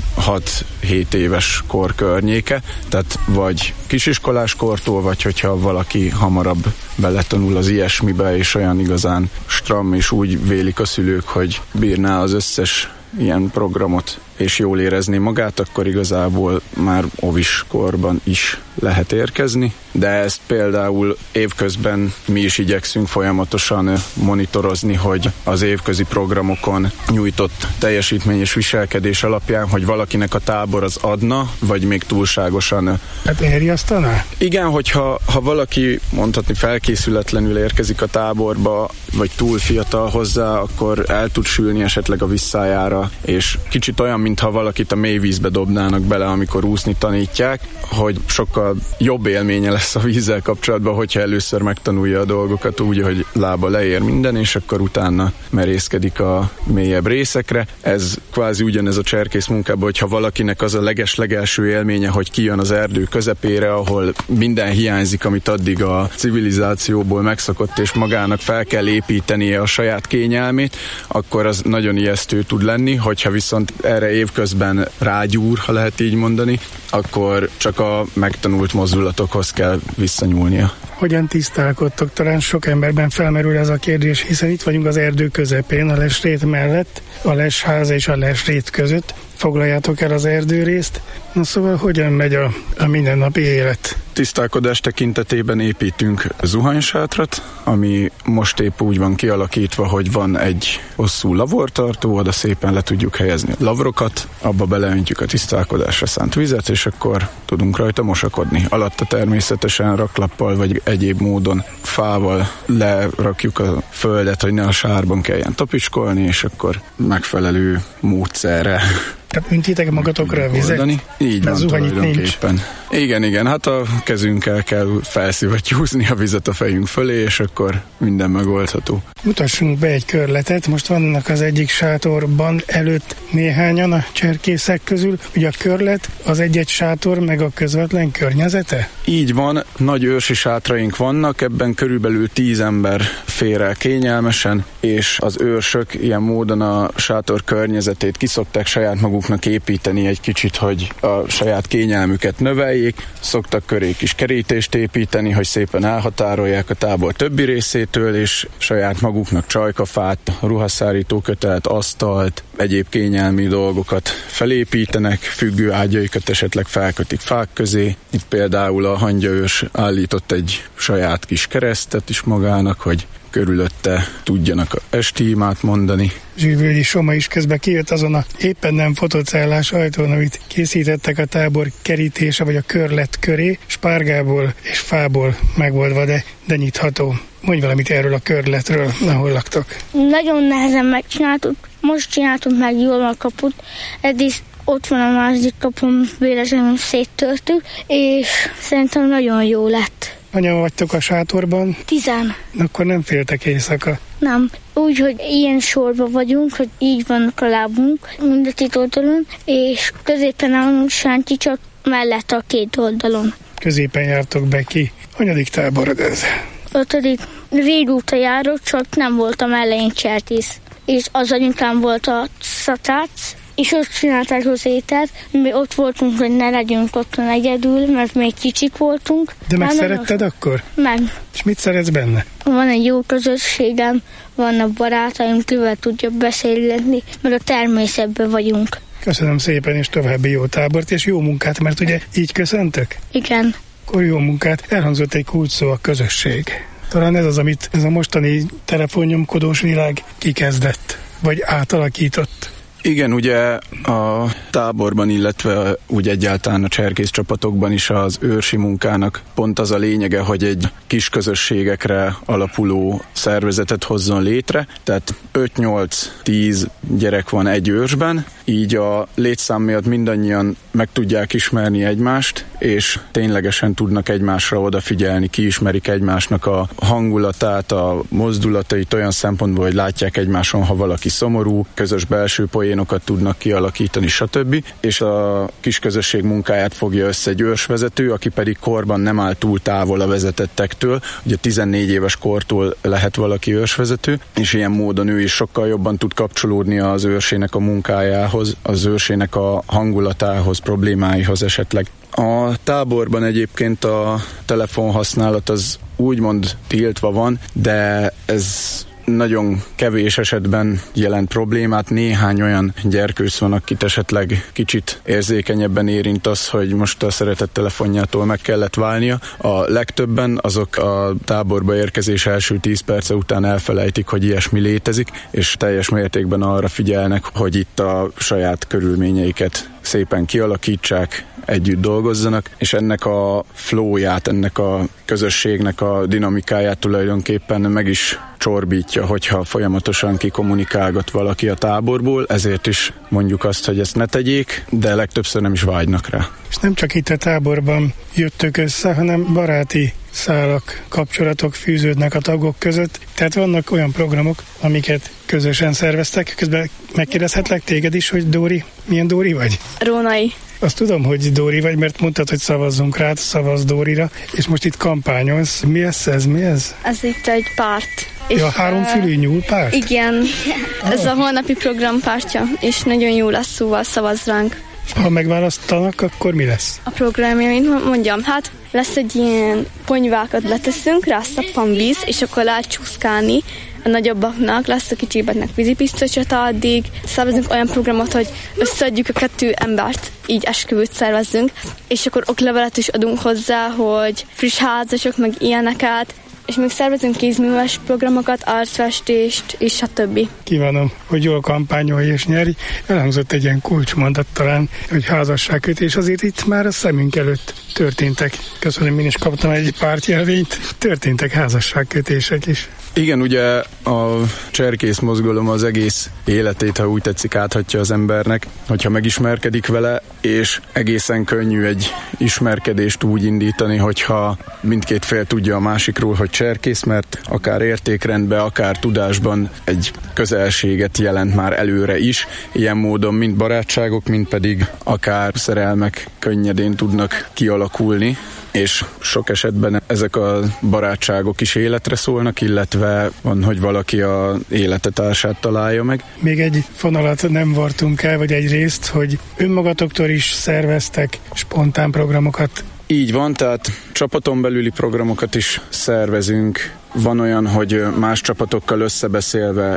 6-7 éves kor környéke, tehát vagy kisiskolás kortól, vagy hogyha valaki hamarabb beletanul az ilyesmibe, és olyan igazán stram, és úgy vélik a szülők, hogy bírná az összes ilyen programot, és jól érezni magát, akkor igazából már ovis korban is lehet érkezni, de ezt például évközben mi is igyekszünk folyamatosan monitorozni, hogy az évközi programokon nyújtott teljesítmény és viselkedés alapján, hogy valakinek a tábor az adna, vagy még túlságosan... Hát elriasztaná? Igen, hogyha valaki mondhatni felkészületlenül érkezik a táborba, vagy túl fiatal hozzá, akkor el tud sülni esetleg a visszájára, és kicsit olyan, mintha valakit a mély vízbe dobnának bele, amikor úszni tanítják, hogy sokkal jobb élménye lesz a vízzel kapcsolatban, hogyha először megtanulja a dolgokat úgy, hogy lába leér minden, és akkor utána merészkedik a mélyebb részekre. Ez kvázi ugyanez a cserkész munkában, hogyha valakinek az a leges-legelső élménye, hogy kijön az erdő közepére, ahol minden hiányzik, amit addig a civilizációból megszokott, és magának fel kell építenie a saját kényelmét, akkor az nagyon ijesztő tud lenni, hogyha viszont erre évközben rágyúr, ha lehet így mondani, akkor csak a megtanult mozdulatokhoz kell visszanyúlnia. Hogyan tisztálkodtok? Talán sok emberben felmerül ez a kérdés, hiszen itt vagyunk az erdő közepén, a lesrét mellett, a lesház és a lesrét között. Foglaljátok el az erdőrészt. Na szóval hogyan megy a mindennapi élet? Tisztálkodás tekintetében építünk zuhanysátrat, ami most épp úgy van kialakítva, hogy van egy hosszú lavortartó, oda szépen le tudjuk helyezni a lavrokat, abba beleöntjük a tisztálkodásra szánt vizet, és akkor tudunk rajta mosakodni. Alatta természetesen raklappal vagy egyéb módon fával lerakjuk a földet, hogy ne a sárban kelljen tapicskolni, és akkor megfelelő módszerre. Tehát öntitek magatokra a vizet? Így van, tulajdonképpen. Igen, hát a kezünkkel kell felszivattyúzni a vizet a fejünk fölé, és akkor minden megoldható. Mutassunk be egy körletet, most vannak az egyik sátorban előtt néhányan a cserkészek közül. Ugye a körlet az egy-egy sátor meg a közvetlen környezete? Így van, nagy őrsi sátraink vannak, ebben körülbelül 10 ember fér el kényelmesen, és az őrsök ilyen módon a sátor környezetét kiszokták saját maguknak építeni egy kicsit, hogy a saját kényelmüket növeljék. Szoktak köré kis kerítést építeni, hogy szépen elhatárolják a tábor többi részétől, és saját maguknak csajkafát, ruhaszárító kötelet, asztalt, egyéb kényelmi dolgokat felépítenek, függő ágyaikat esetleg felkötik fák közé. Itt például a hangyaőrs állított egy saját kis keresztet is magának, hogy körülötte tudjanak esti imát mondani. Zsivőgyi Soma is közben kijött azon a éppen nem fotocellás ajtón, amit készítettek a tábor kerítése, vagy a körlet köré, spárgából és fából megoldva, de nyitható. Mondj valamit erről a körletről, ahol laktok. Nagyon nehezen megcsináltuk. Most csináltunk meg jól a kaput. Eddig ott van a második kapun, véletlenül széttörtük, és szerintem nagyon jó lett. Hányan vagytok a sátorban? 10. Akkor nem féltek éjszaka? Nem. Úgy, hogy ilyen sorban vagyunk, hogy így vannak a lábunk mind a két oldalon, és középen állunk sánti, csak mellett a két oldalon. Középen jártok be ki. Hanyadik táborod ez? 5. Régóta járok, csak nem voltam elején cserkész. És az anyukám volt a szatác, és ott csinálták az ételt, mi ott voltunk, hogy ne legyünk otthon egyedül, mert még kicsik voltunk. De megszeretted akkor? Meg. És mit szeretsz benne? Van egy jó közösségem, vannak barátaim, kivel tudja beszélgetni, mert a természetben vagyunk. Köszönöm szépen, és további jó tábort, és jó munkát, mert ugye így köszöntök? Igen. Akkor jó munkát. Elhangzott egy kulcsszó, a közösség. Talán ez az, amit ez a mostani telefonnyomkodós világ kikezdett, vagy átalakított. Igen, ugye a táborban, illetve úgy egyáltalán a cserkész csapatokban is az őrsi munkának pont az a lényege, hogy egy kis közösségekre alapuló szervezetet hozzon létre, tehát 5-8-10 gyerek van egy őrsben, így a létszám miatt mindannyian meg tudják ismerni egymást, és ténylegesen tudnak egymásra odafigyelni, kiismerik egymásnak a hangulatát, a mozdulatait olyan szempontból, hogy látják egymáson, ha valaki szomorú, közös belső poénokat tudnak kialakítani, stb. És a kis közösség munkáját fogja össze egy őrsvezető, aki pedig korban nem áll túl távol a vezetettektől. Ugye 14 éves kortól lehet valaki őrsvezető, és ilyen módon ő is sokkal jobban tud kapcsolódni az őrsének a munkájához, az őrsének a hangulatához, problémáihoz esetleg. A táborban egyébként a telefonhasználat az úgymond tiltva van, de ez nagyon kevés esetben jelent problémát. Néhány olyan gyerkőc van, akit esetleg kicsit érzékenyebben érint az, hogy most a szeretett telefonjától meg kellett válnia. A legtöbben azok a táborba érkezés első 10 perce után elfelejtik, hogy ilyesmi létezik, és teljes mértékben arra figyelnek, hogy itt a saját körülményeiket szépen kialakítsák, együtt dolgozzanak, és ennek a flowját, ennek a közösségnek a dinamikáját tulajdonképpen meg is csorbítja, hogyha folyamatosan kikommunikálgat valaki a táborból, ezért is mondjuk azt, hogy ezt ne tegyék, de legtöbbször nem is vágynak rá. És nem csak itt a táborban jöttök össze, hanem baráti szálak, kapcsolatok fűződnek a tagok között, tehát vannak olyan programok, amiket közösen szerveztek. Közben megkérdezhetlek téged is, hogy Dóri, milyen Dóri vagy? Rónai. Azt tudom, hogy Dóri vagy, mert mondtad, hogy szavazzunk rád, szavaz Dórira, és most itt kampányolsz. Mi ez? Ez itt egy párt. Ja, a háromfülű nyúlpárt? Igen, ez a holnapi programpártja, és nagyon jó lesz, szóval szavazz ránk. Ha megválasztanak, akkor mi lesz? A programja, mint mondjam, hát lesz egy ilyen ponyvákat leteszünk, rá szappan víz, és akkor lehet csúszkálni. A nagyobbaknak lesz, a kicsibbeknek vízipisztocsot addig. Szervezünk olyan programot, hogy összeadjuk a 2 embert, így esküvőt szervezzünk, és akkor oklevelet is adunk hozzá, hogy friss házasok, meg ilyeneket, és még szervezünk kézműves programokat, arcfestést, és a többi. Kívánom, hogy jól kampányolj és nyerj. Elhangzott egy ilyen kulcsmondat talán, hogy házasságkötés, azért itt már a szemünk előtt történtek. Köszönöm, én is kaptam egy pártjelvényt. Történtek házasságkötések is. Igen, ugye a cserkész mozgalom az egész életét, ha úgy tetszik, áthatja az embernek, hogyha megismerkedik vele, és egészen könnyű egy ismerkedést úgy indítani, hogyha mindkét fél tudja a másikról, hogy cserkész, mert akár értékrendben, akár tudásban egy közelséget jelent már előre is. Ilyen módon mind barátságok, mind pedig akár szerelmek könnyedén tudnak kialakulni, és sok esetben ezek a barátságok is életre szólnak, illetve van, hogy valaki a életetársát találja meg. Még egy fonalat nem vartunk el, vagy egy részt, hogy önmagatoktól is szerveztek spontán programokat. Így van, tehát csapaton belüli programokat is szervezünk. Van olyan, hogy más csapatokkal összebeszélve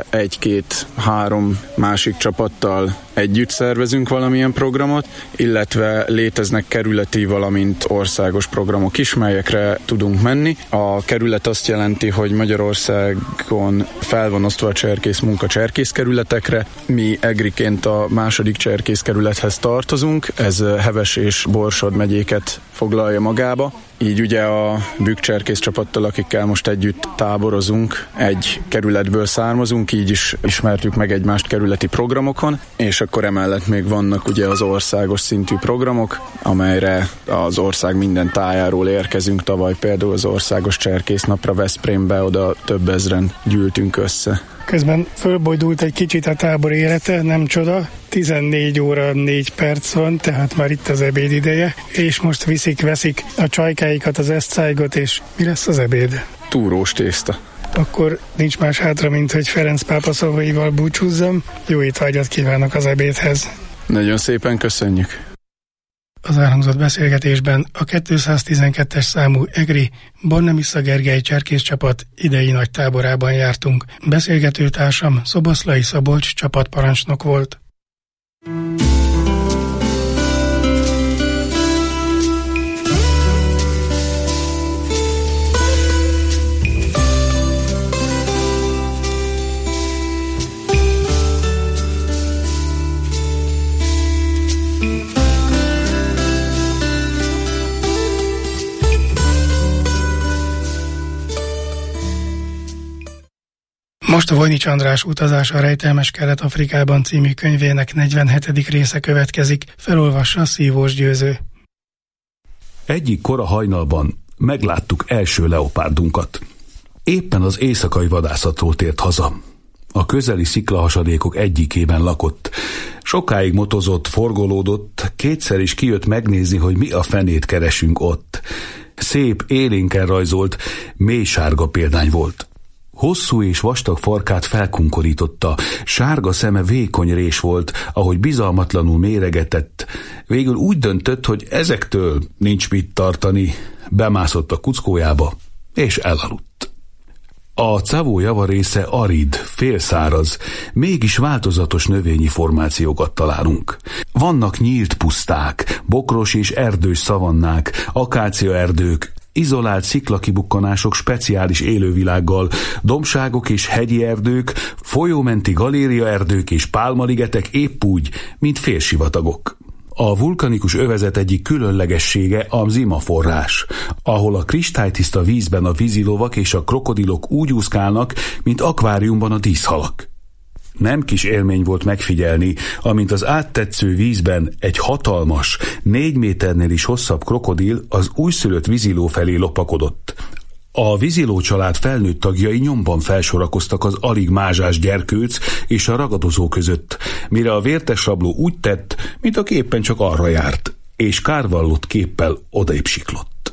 1-2-3 másik csapattal együtt szervezünk valamilyen programot, illetve léteznek kerületi, valamint országos programok is, melyekre tudunk menni. A kerület azt jelenti, hogy Magyarországon fel van osztva a cserkész munka cserkészkerületekre. Mi egriként a második cserkészkerülethez tartozunk, ez Heves és Borsod megyéket foglalja magába. Így ugye a bükkcserkész csapattal, akikkel most együtt táborozunk, egy kerületből származunk, így is ismertük meg egymást kerületi programokon, és akkor emellett még vannak ugye az országos szintű programok, amelyre az ország minden tájáról érkezünk. Tavaly például az országos cserkésznapra Veszprémbe oda több ezren gyűltünk össze. Közben fölbojdult egy kicsit a tábor élete, nem csoda. 14 óra 4 perc van, tehát már itt az ebéd ideje, és most veszik a csajkáikat, az eszcájgot, és mi lesz az ebéd? Túrós tészta. Akkor nincs más hátra, mint hogy Ferenc pápa szavaival búcsúzzam. Jó étvágyat kívánok az ebédhez. Nagyon szépen köszönjük. Az elhangzott beszélgetésben a 212-es számú egri Bornemisza Gergely cserkészcsapat idei nagy táborában jártunk. Beszélgetőtársam Szoboszlai Szabolcs csapatparancsnok volt. Most a Vojnics András Utazása rejtelmes Kelet-Afrikában című könyvének 47. része következik, felolvassa Szívós Győző. Egyik kora hajnalban megláttuk első leopárdunkat. Éppen az éjszakai vadászatról tért haza. A közeli sziklahasadékok egyikében lakott. Sokáig motozott, forgolódott, kétszer is kijött megnézni, hogy mi a fenét keresünk ott. Szép, élénken rajzolt, mély sárga példány volt. Hosszú és vastag farkát felkunkorította, sárga szeme vékony rés volt, ahogy bizalmatlanul méregetett. Végül úgy döntött, hogy ezektől nincs mit tartani, bemászott a kuckójába, és elaludt. A Tsavo javarésze arid, félszáraz, mégis változatos növényi formációkat találunk. Vannak nyílt puszták, bokros és erdős szavannák, akáciaerdők, izolált sziklakibukkanások speciális élővilággal, dombságok és hegyi erdők, folyómenti galériaerdők és pálmaligetek épp úgy, mint félsivatagok. A vulkanikus övezet egyik különlegessége a Zima forrás, ahol a kristálytiszta vízben a vízilovak és a krokodilok úgy úszkálnak, mint akváriumban a díszhalak. Nem kis élmény volt megfigyelni, amint az áttetsző vízben egy hatalmas, 4 méternél is hosszabb krokodil az újszülött víziló felé lopakodott. A víziló család felnőtt tagjai nyomban felsorakoztak az alig mázsás gyerkőc és a ragadozó között, mire a vértes rabló úgy tett, mint aki éppen csak arra járt, és kárvallott képpel odaébb siklott.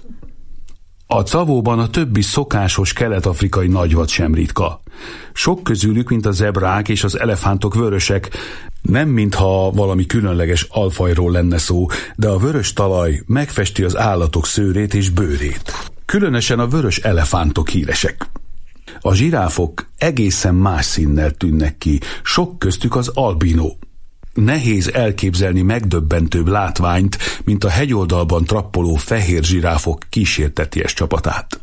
A Tsavóban a többi szokásos kelet-afrikai nagyvad sem ritka. Sok közülük, mint a zebrák és az elefántok vörösek, nem mintha valami különleges alfajról lenne szó, de a vörös talaj megfesti az állatok szőrét és bőrét. Különösen a vörös elefántok híresek. A zsiráfok egészen más színnel tűnnek ki, sok köztük az albinó. Nehéz elképzelni megdöbbentőbb látványt, mint a hegyoldalban trappoló fehér zsiráfok kísérteties csapatát.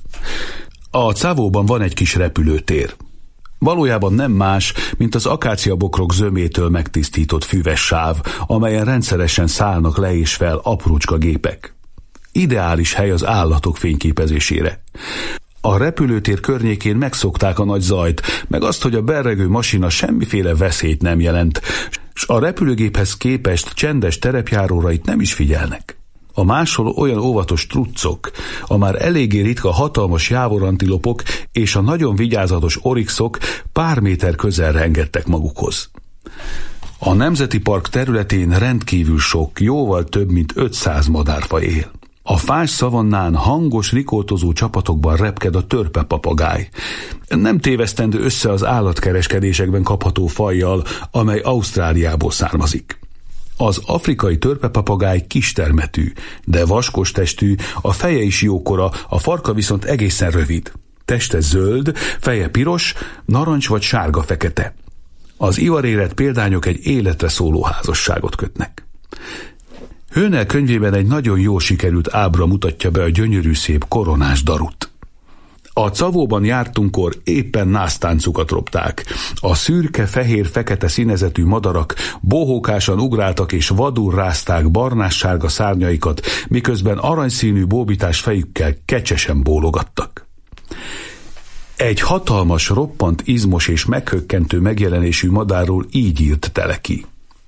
A Tsavóban van egy kis repülőtér. Valójában nem más, mint az akáciabokrok zömétől megtisztított füves sáv, amelyen rendszeresen szállnak le és fel aprócska gépek. Ideális hely az állatok fényképezésére. A repülőtér környékén megszokták a nagy zajt, meg azt, hogy a berregő masina semmiféle veszélyt nem jelent, s a repülőgéphez képest csendes terepjáróra itt nem is figyelnek. A máshol olyan óvatos truccok, a már eléggé ritka hatalmas jávorantilopok és a nagyon vigyázatos orixok pár méter közelre engedtek magukhoz. A Nemzeti Park területén rendkívül sok, jóval több mint 500 madárfaj él. A fás szavannán hangos, rikoltozó csapatokban repked a törpepapagáj. Nem tévesztendő össze az állatkereskedésekben kapható fajjal, amely Ausztráliából származik. Az afrikai törpepapagáj kistermetű, de vaskos testű, a feje is jókora, a farka viszont egészen rövid. Teste zöld, feje piros, narancs vagy sárga-fekete. Az ivarérett példányok egy életre szóló házasságot kötnek. Höhnel könyvében egy nagyon jól sikerült ábra mutatja be a gyönyörű szép koronás darut. A Tsavóban jártunkkor éppen násztáncukat ropták. A szürke, fehér, fekete színezetű madarak bohókásan ugráltak és vadul rázták barnás-sárga szárnyaikat, miközben aranyszínű bóbitás fejükkel kecsesen bólogattak. Egy hatalmas, roppant izmos és meghökkentő megjelenésű madárról így írt Teleki.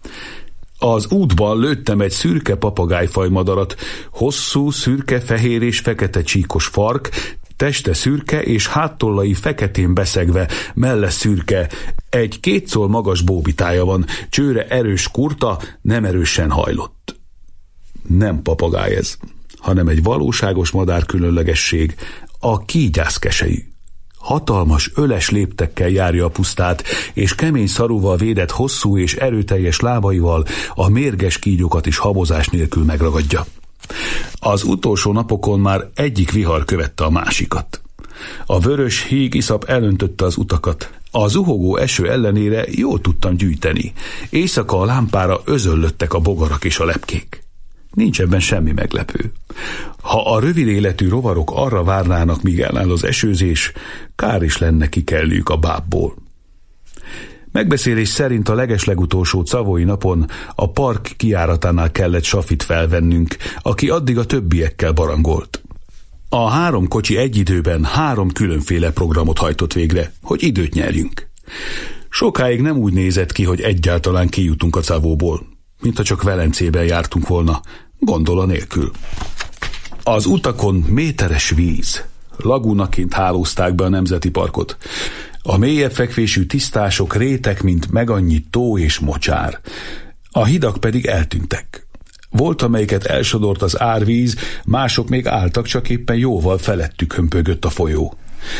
Az útban lőttem egy szürke papagájfaj madarat, hosszú, szürke, fehér és fekete csíkos fark, teste szürke és háttollai feketén beszegve, melle szürke, egy 2 szól magas bóbitája van, csőre erős kurta, nem erősen hajlott. Nem papagáj ez, hanem egy valóságos madár különlegesség, a kígyászkeselyű. Hatalmas, öles léptekkel járja a pusztát, és kemény szarúval védett hosszú és erőteljes lábaival a mérges kígyókat is habozás nélkül megragadja. Az utolsó napokon már egyik vihar követte a másikat. A vörös híg iszap elöntötte az utakat. A zuhogó eső ellenére jól tudtam gyűjteni. Éjszaka a lámpára özöllöttek a bogarak és a lepkék. Nincs ebben semmi meglepő. Ha a rövid életű rovarok arra várnának, míg eláll az esőzés, kár is lenne kikelniük a bábból. Megbeszélés szerint a legeslegutolsó Tsavói napon a park kijáratánál kellett Safit felvennünk, aki addig a többiekkel barangolt. A 3 kocsi egy időben 3 különféle programot hajtott végre, hogy időt nyerjünk. Sokáig nem úgy nézett ki, hogy egyáltalán kijutunk a Cavóból, mintha csak Velencében jártunk volna, gondola nélkül. Az utakon méteres víz, lagunaként hálózták be a nemzeti parkot. A mélyebb fekvésű tisztások rétek, mint megannyi tó és mocsár. A hidak pedig eltűntek. Volt, amelyiket elsodort az árvíz, mások még álltak, csak éppen jóval felettük hömpögött a folyó.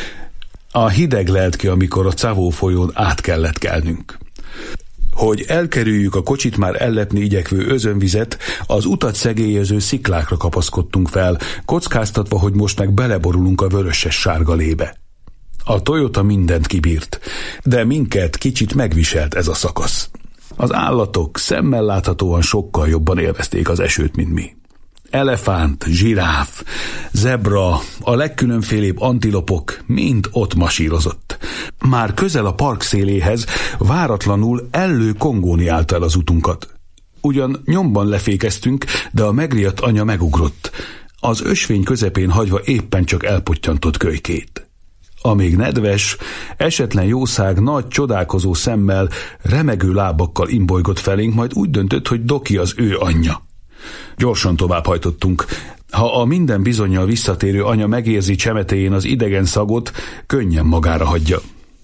A hideg lelt ki, amikor a Cavó folyón át kellett kelnünk. Hogy elkerüljük a kocsit már ellepni igyekvő özönvizet, az utat szegélyező sziklákra kapaszkodtunk fel, kockáztatva, hogy most meg beleborulunk a vöröses sárga lébe. A Toyota mindent kibírt, de minket kicsit megviselt ez a szakasz. Az állatok szemmel láthatóan sokkal jobban élvezték az esőt, mint mi. Elefánt, zsiráf, zebra, a legkülönfélébb antilopok mind ott masírozott. Már közel a park széléhez váratlanul Ellő kongóni állt el az utunkat. Ugyan nyomban lefékeztünk, de a megriadt anya megugrott. Az ösvény közepén hagyva éppen csak elpottyantott kölykét. A még nedves, esetlen jószág nagy csodálkozó szemmel, remegő lábakkal imbolygott felénk, majd úgy döntött, hogy Doki az ő anyja. Gyorsan továbbhajtottunk. Ha a minden bizonnyal visszatérő anya megérzi csemetéjén az idegen szagot, könnyen magára hagyja.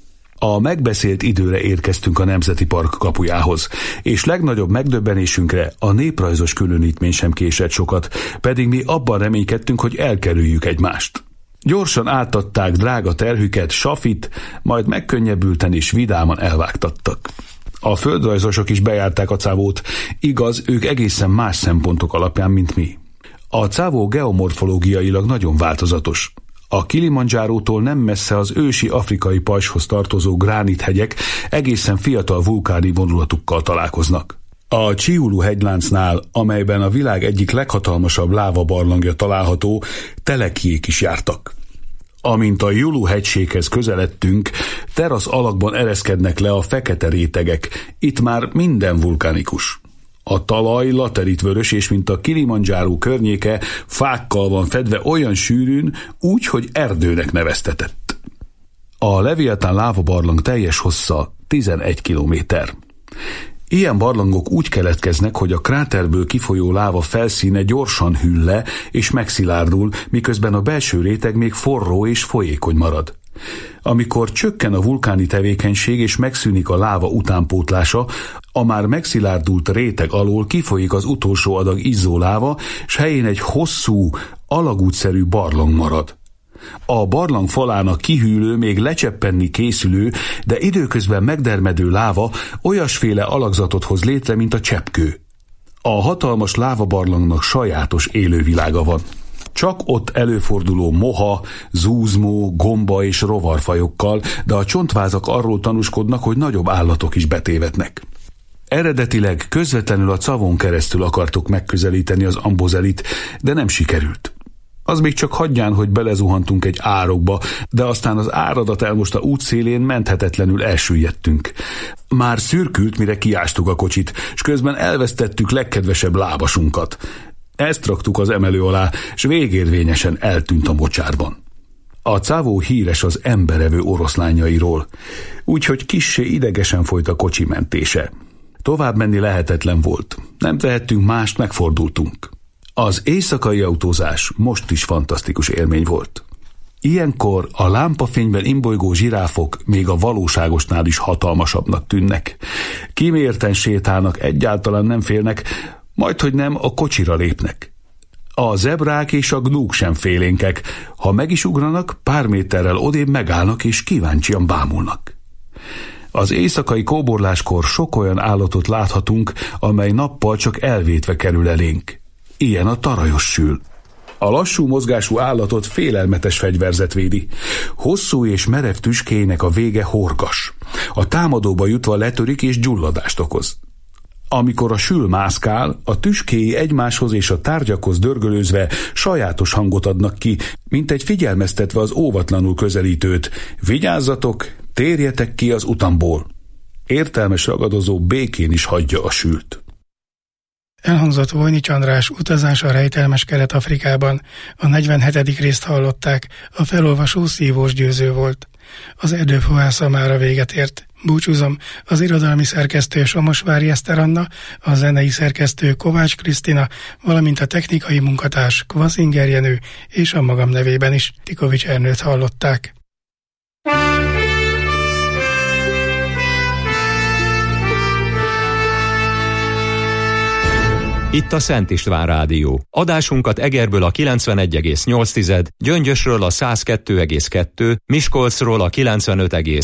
A megbeszélt időre érkeztünk a Nemzeti Park kapujához, és legnagyobb megdöbbenésünkre a néprajzos különítmény sem késett sokat, pedig mi abban reménykedtünk, hogy elkerüljük egymást. Gyorsan átadták drága terhüket, Safit, majd megkönnyebbülten és vidáman elvágtattak. A földrajzosok is bejárták a Cavót, igaz, ők egészen más szempontok alapján, mint mi. A Cavó geomorfológiailag nagyon változatos. A Kilimanjárótól nem messze az ősi afrikai pajzshoz tartozó gránithegyek egészen fiatal vulkáni vonulatukkal találkoznak. A Csiulu hegyláncnál, amelyben a világ egyik leghatalmasabb lávabarlangja található, telekjék is jártak. Amint a Julu hegységhez közeledtünk, terasz alakban ereszkednek le a fekete rétegek, itt már minden vulkánikus. A talaj lateritvörös, és mint a Kilimanjáró környéke, fákkal van fedve olyan sűrűn, úgy, hogy erdőnek neveztetett. A Leviatán lávabarlang teljes hossza 11 kilométer. Ilyen barlangok úgy keletkeznek, hogy a kráterből kifolyó láva felszíne gyorsan hűl le és megszilárdul, miközben a belső réteg még forró és folyékony marad. Amikor csökken a vulkáni tevékenység és megszűnik a láva utánpótlása, a már megszilárdult réteg alól kifolyik az utolsó adag izzó láva, s helyén egy hosszú, alagútszerű barlang marad. A barlang falának kihűlő, még lecseppenni készülő, de időközben megdermedő láva olyasféle alakzatot hoz létre, mint a cseppkő. A hatalmas lávabarlangnak sajátos élővilága van. Csak ott előforduló moha, zúzmó, gomba és rovarfajokkal, de a csontvázak arról tanúskodnak, hogy nagyobb állatok is betévednek. Eredetileg közvetlenül a Cavón keresztül akartuk megközelíteni az Ambozelit, de nem sikerült. Az még csak hagyján, hogy belezuhantunk egy árokba, de aztán az áradat elmosta útszélén menthetetlenül elsüllyedtünk. Már szürkült, mire kiástuk a kocsit, és közben elvesztettük legkedvesebb lábasunkat. Ezt raktuk az emelő alá, s végérvényesen eltűnt a mocsárban. A Cavó híres az emberevő oroszlányairól, úgyhogy kissé idegesen folyt a kocsi mentése. Tovább menni lehetetlen volt. Nem tehettünk mást, megfordultunk. Az éjszakai autózás most is fantasztikus élmény volt. Ilyenkor a lámpafényben imbolygó zsiráfok még a valóságosnál is hatalmasabbnak tűnnek. Kimérten sétálnak, egyáltalán nem félnek, majdhogy nem a kocsira lépnek. A zebrák és a gnúk sem félénkek, ha meg is ugranak, pár méterrel odébb megállnak és kíváncsian bámulnak. Az éjszakai kóborláskor sok olyan állatot láthatunk, amely nappal csak elvétve kerül elénk. Ilyen a tarajos sül. A lassú mozgású állatot félelmetes fegyverzet védi. Hosszú és merev tüskének a vége horgas. A támadóba jutva letörik és gyulladást okoz. Amikor a sül mászkál, a tüskéi egymáshoz és a tárgyakhoz dörgölőzve sajátos hangot adnak ki, mint egy figyelmeztetve az óvatlanul közelítőt. Vigyázzatok, térjetek ki az utamból. Értelmes ragadozó békén is hagyja a sült. Elhangzott Vojnics András utazása rejtelmes Kelet-Afrikában. A 47. részt hallották, a felolvasó Szívós Győző volt. Az erdőfohásza mára véget ért. Búcsúzom, az irodalmi szerkesztő Somosvári Eszter Anna, a zenei szerkesztő Kovács Krisztina, valamint a technikai munkatárs Kvazinger Jenő, és a magam nevében is Tikovics Ernőt hallották. Itt a Szent István Rádió. Adásunkat Egerből a 91,8, Gyöngyösről a 102,2, Miskolcról a 95,5,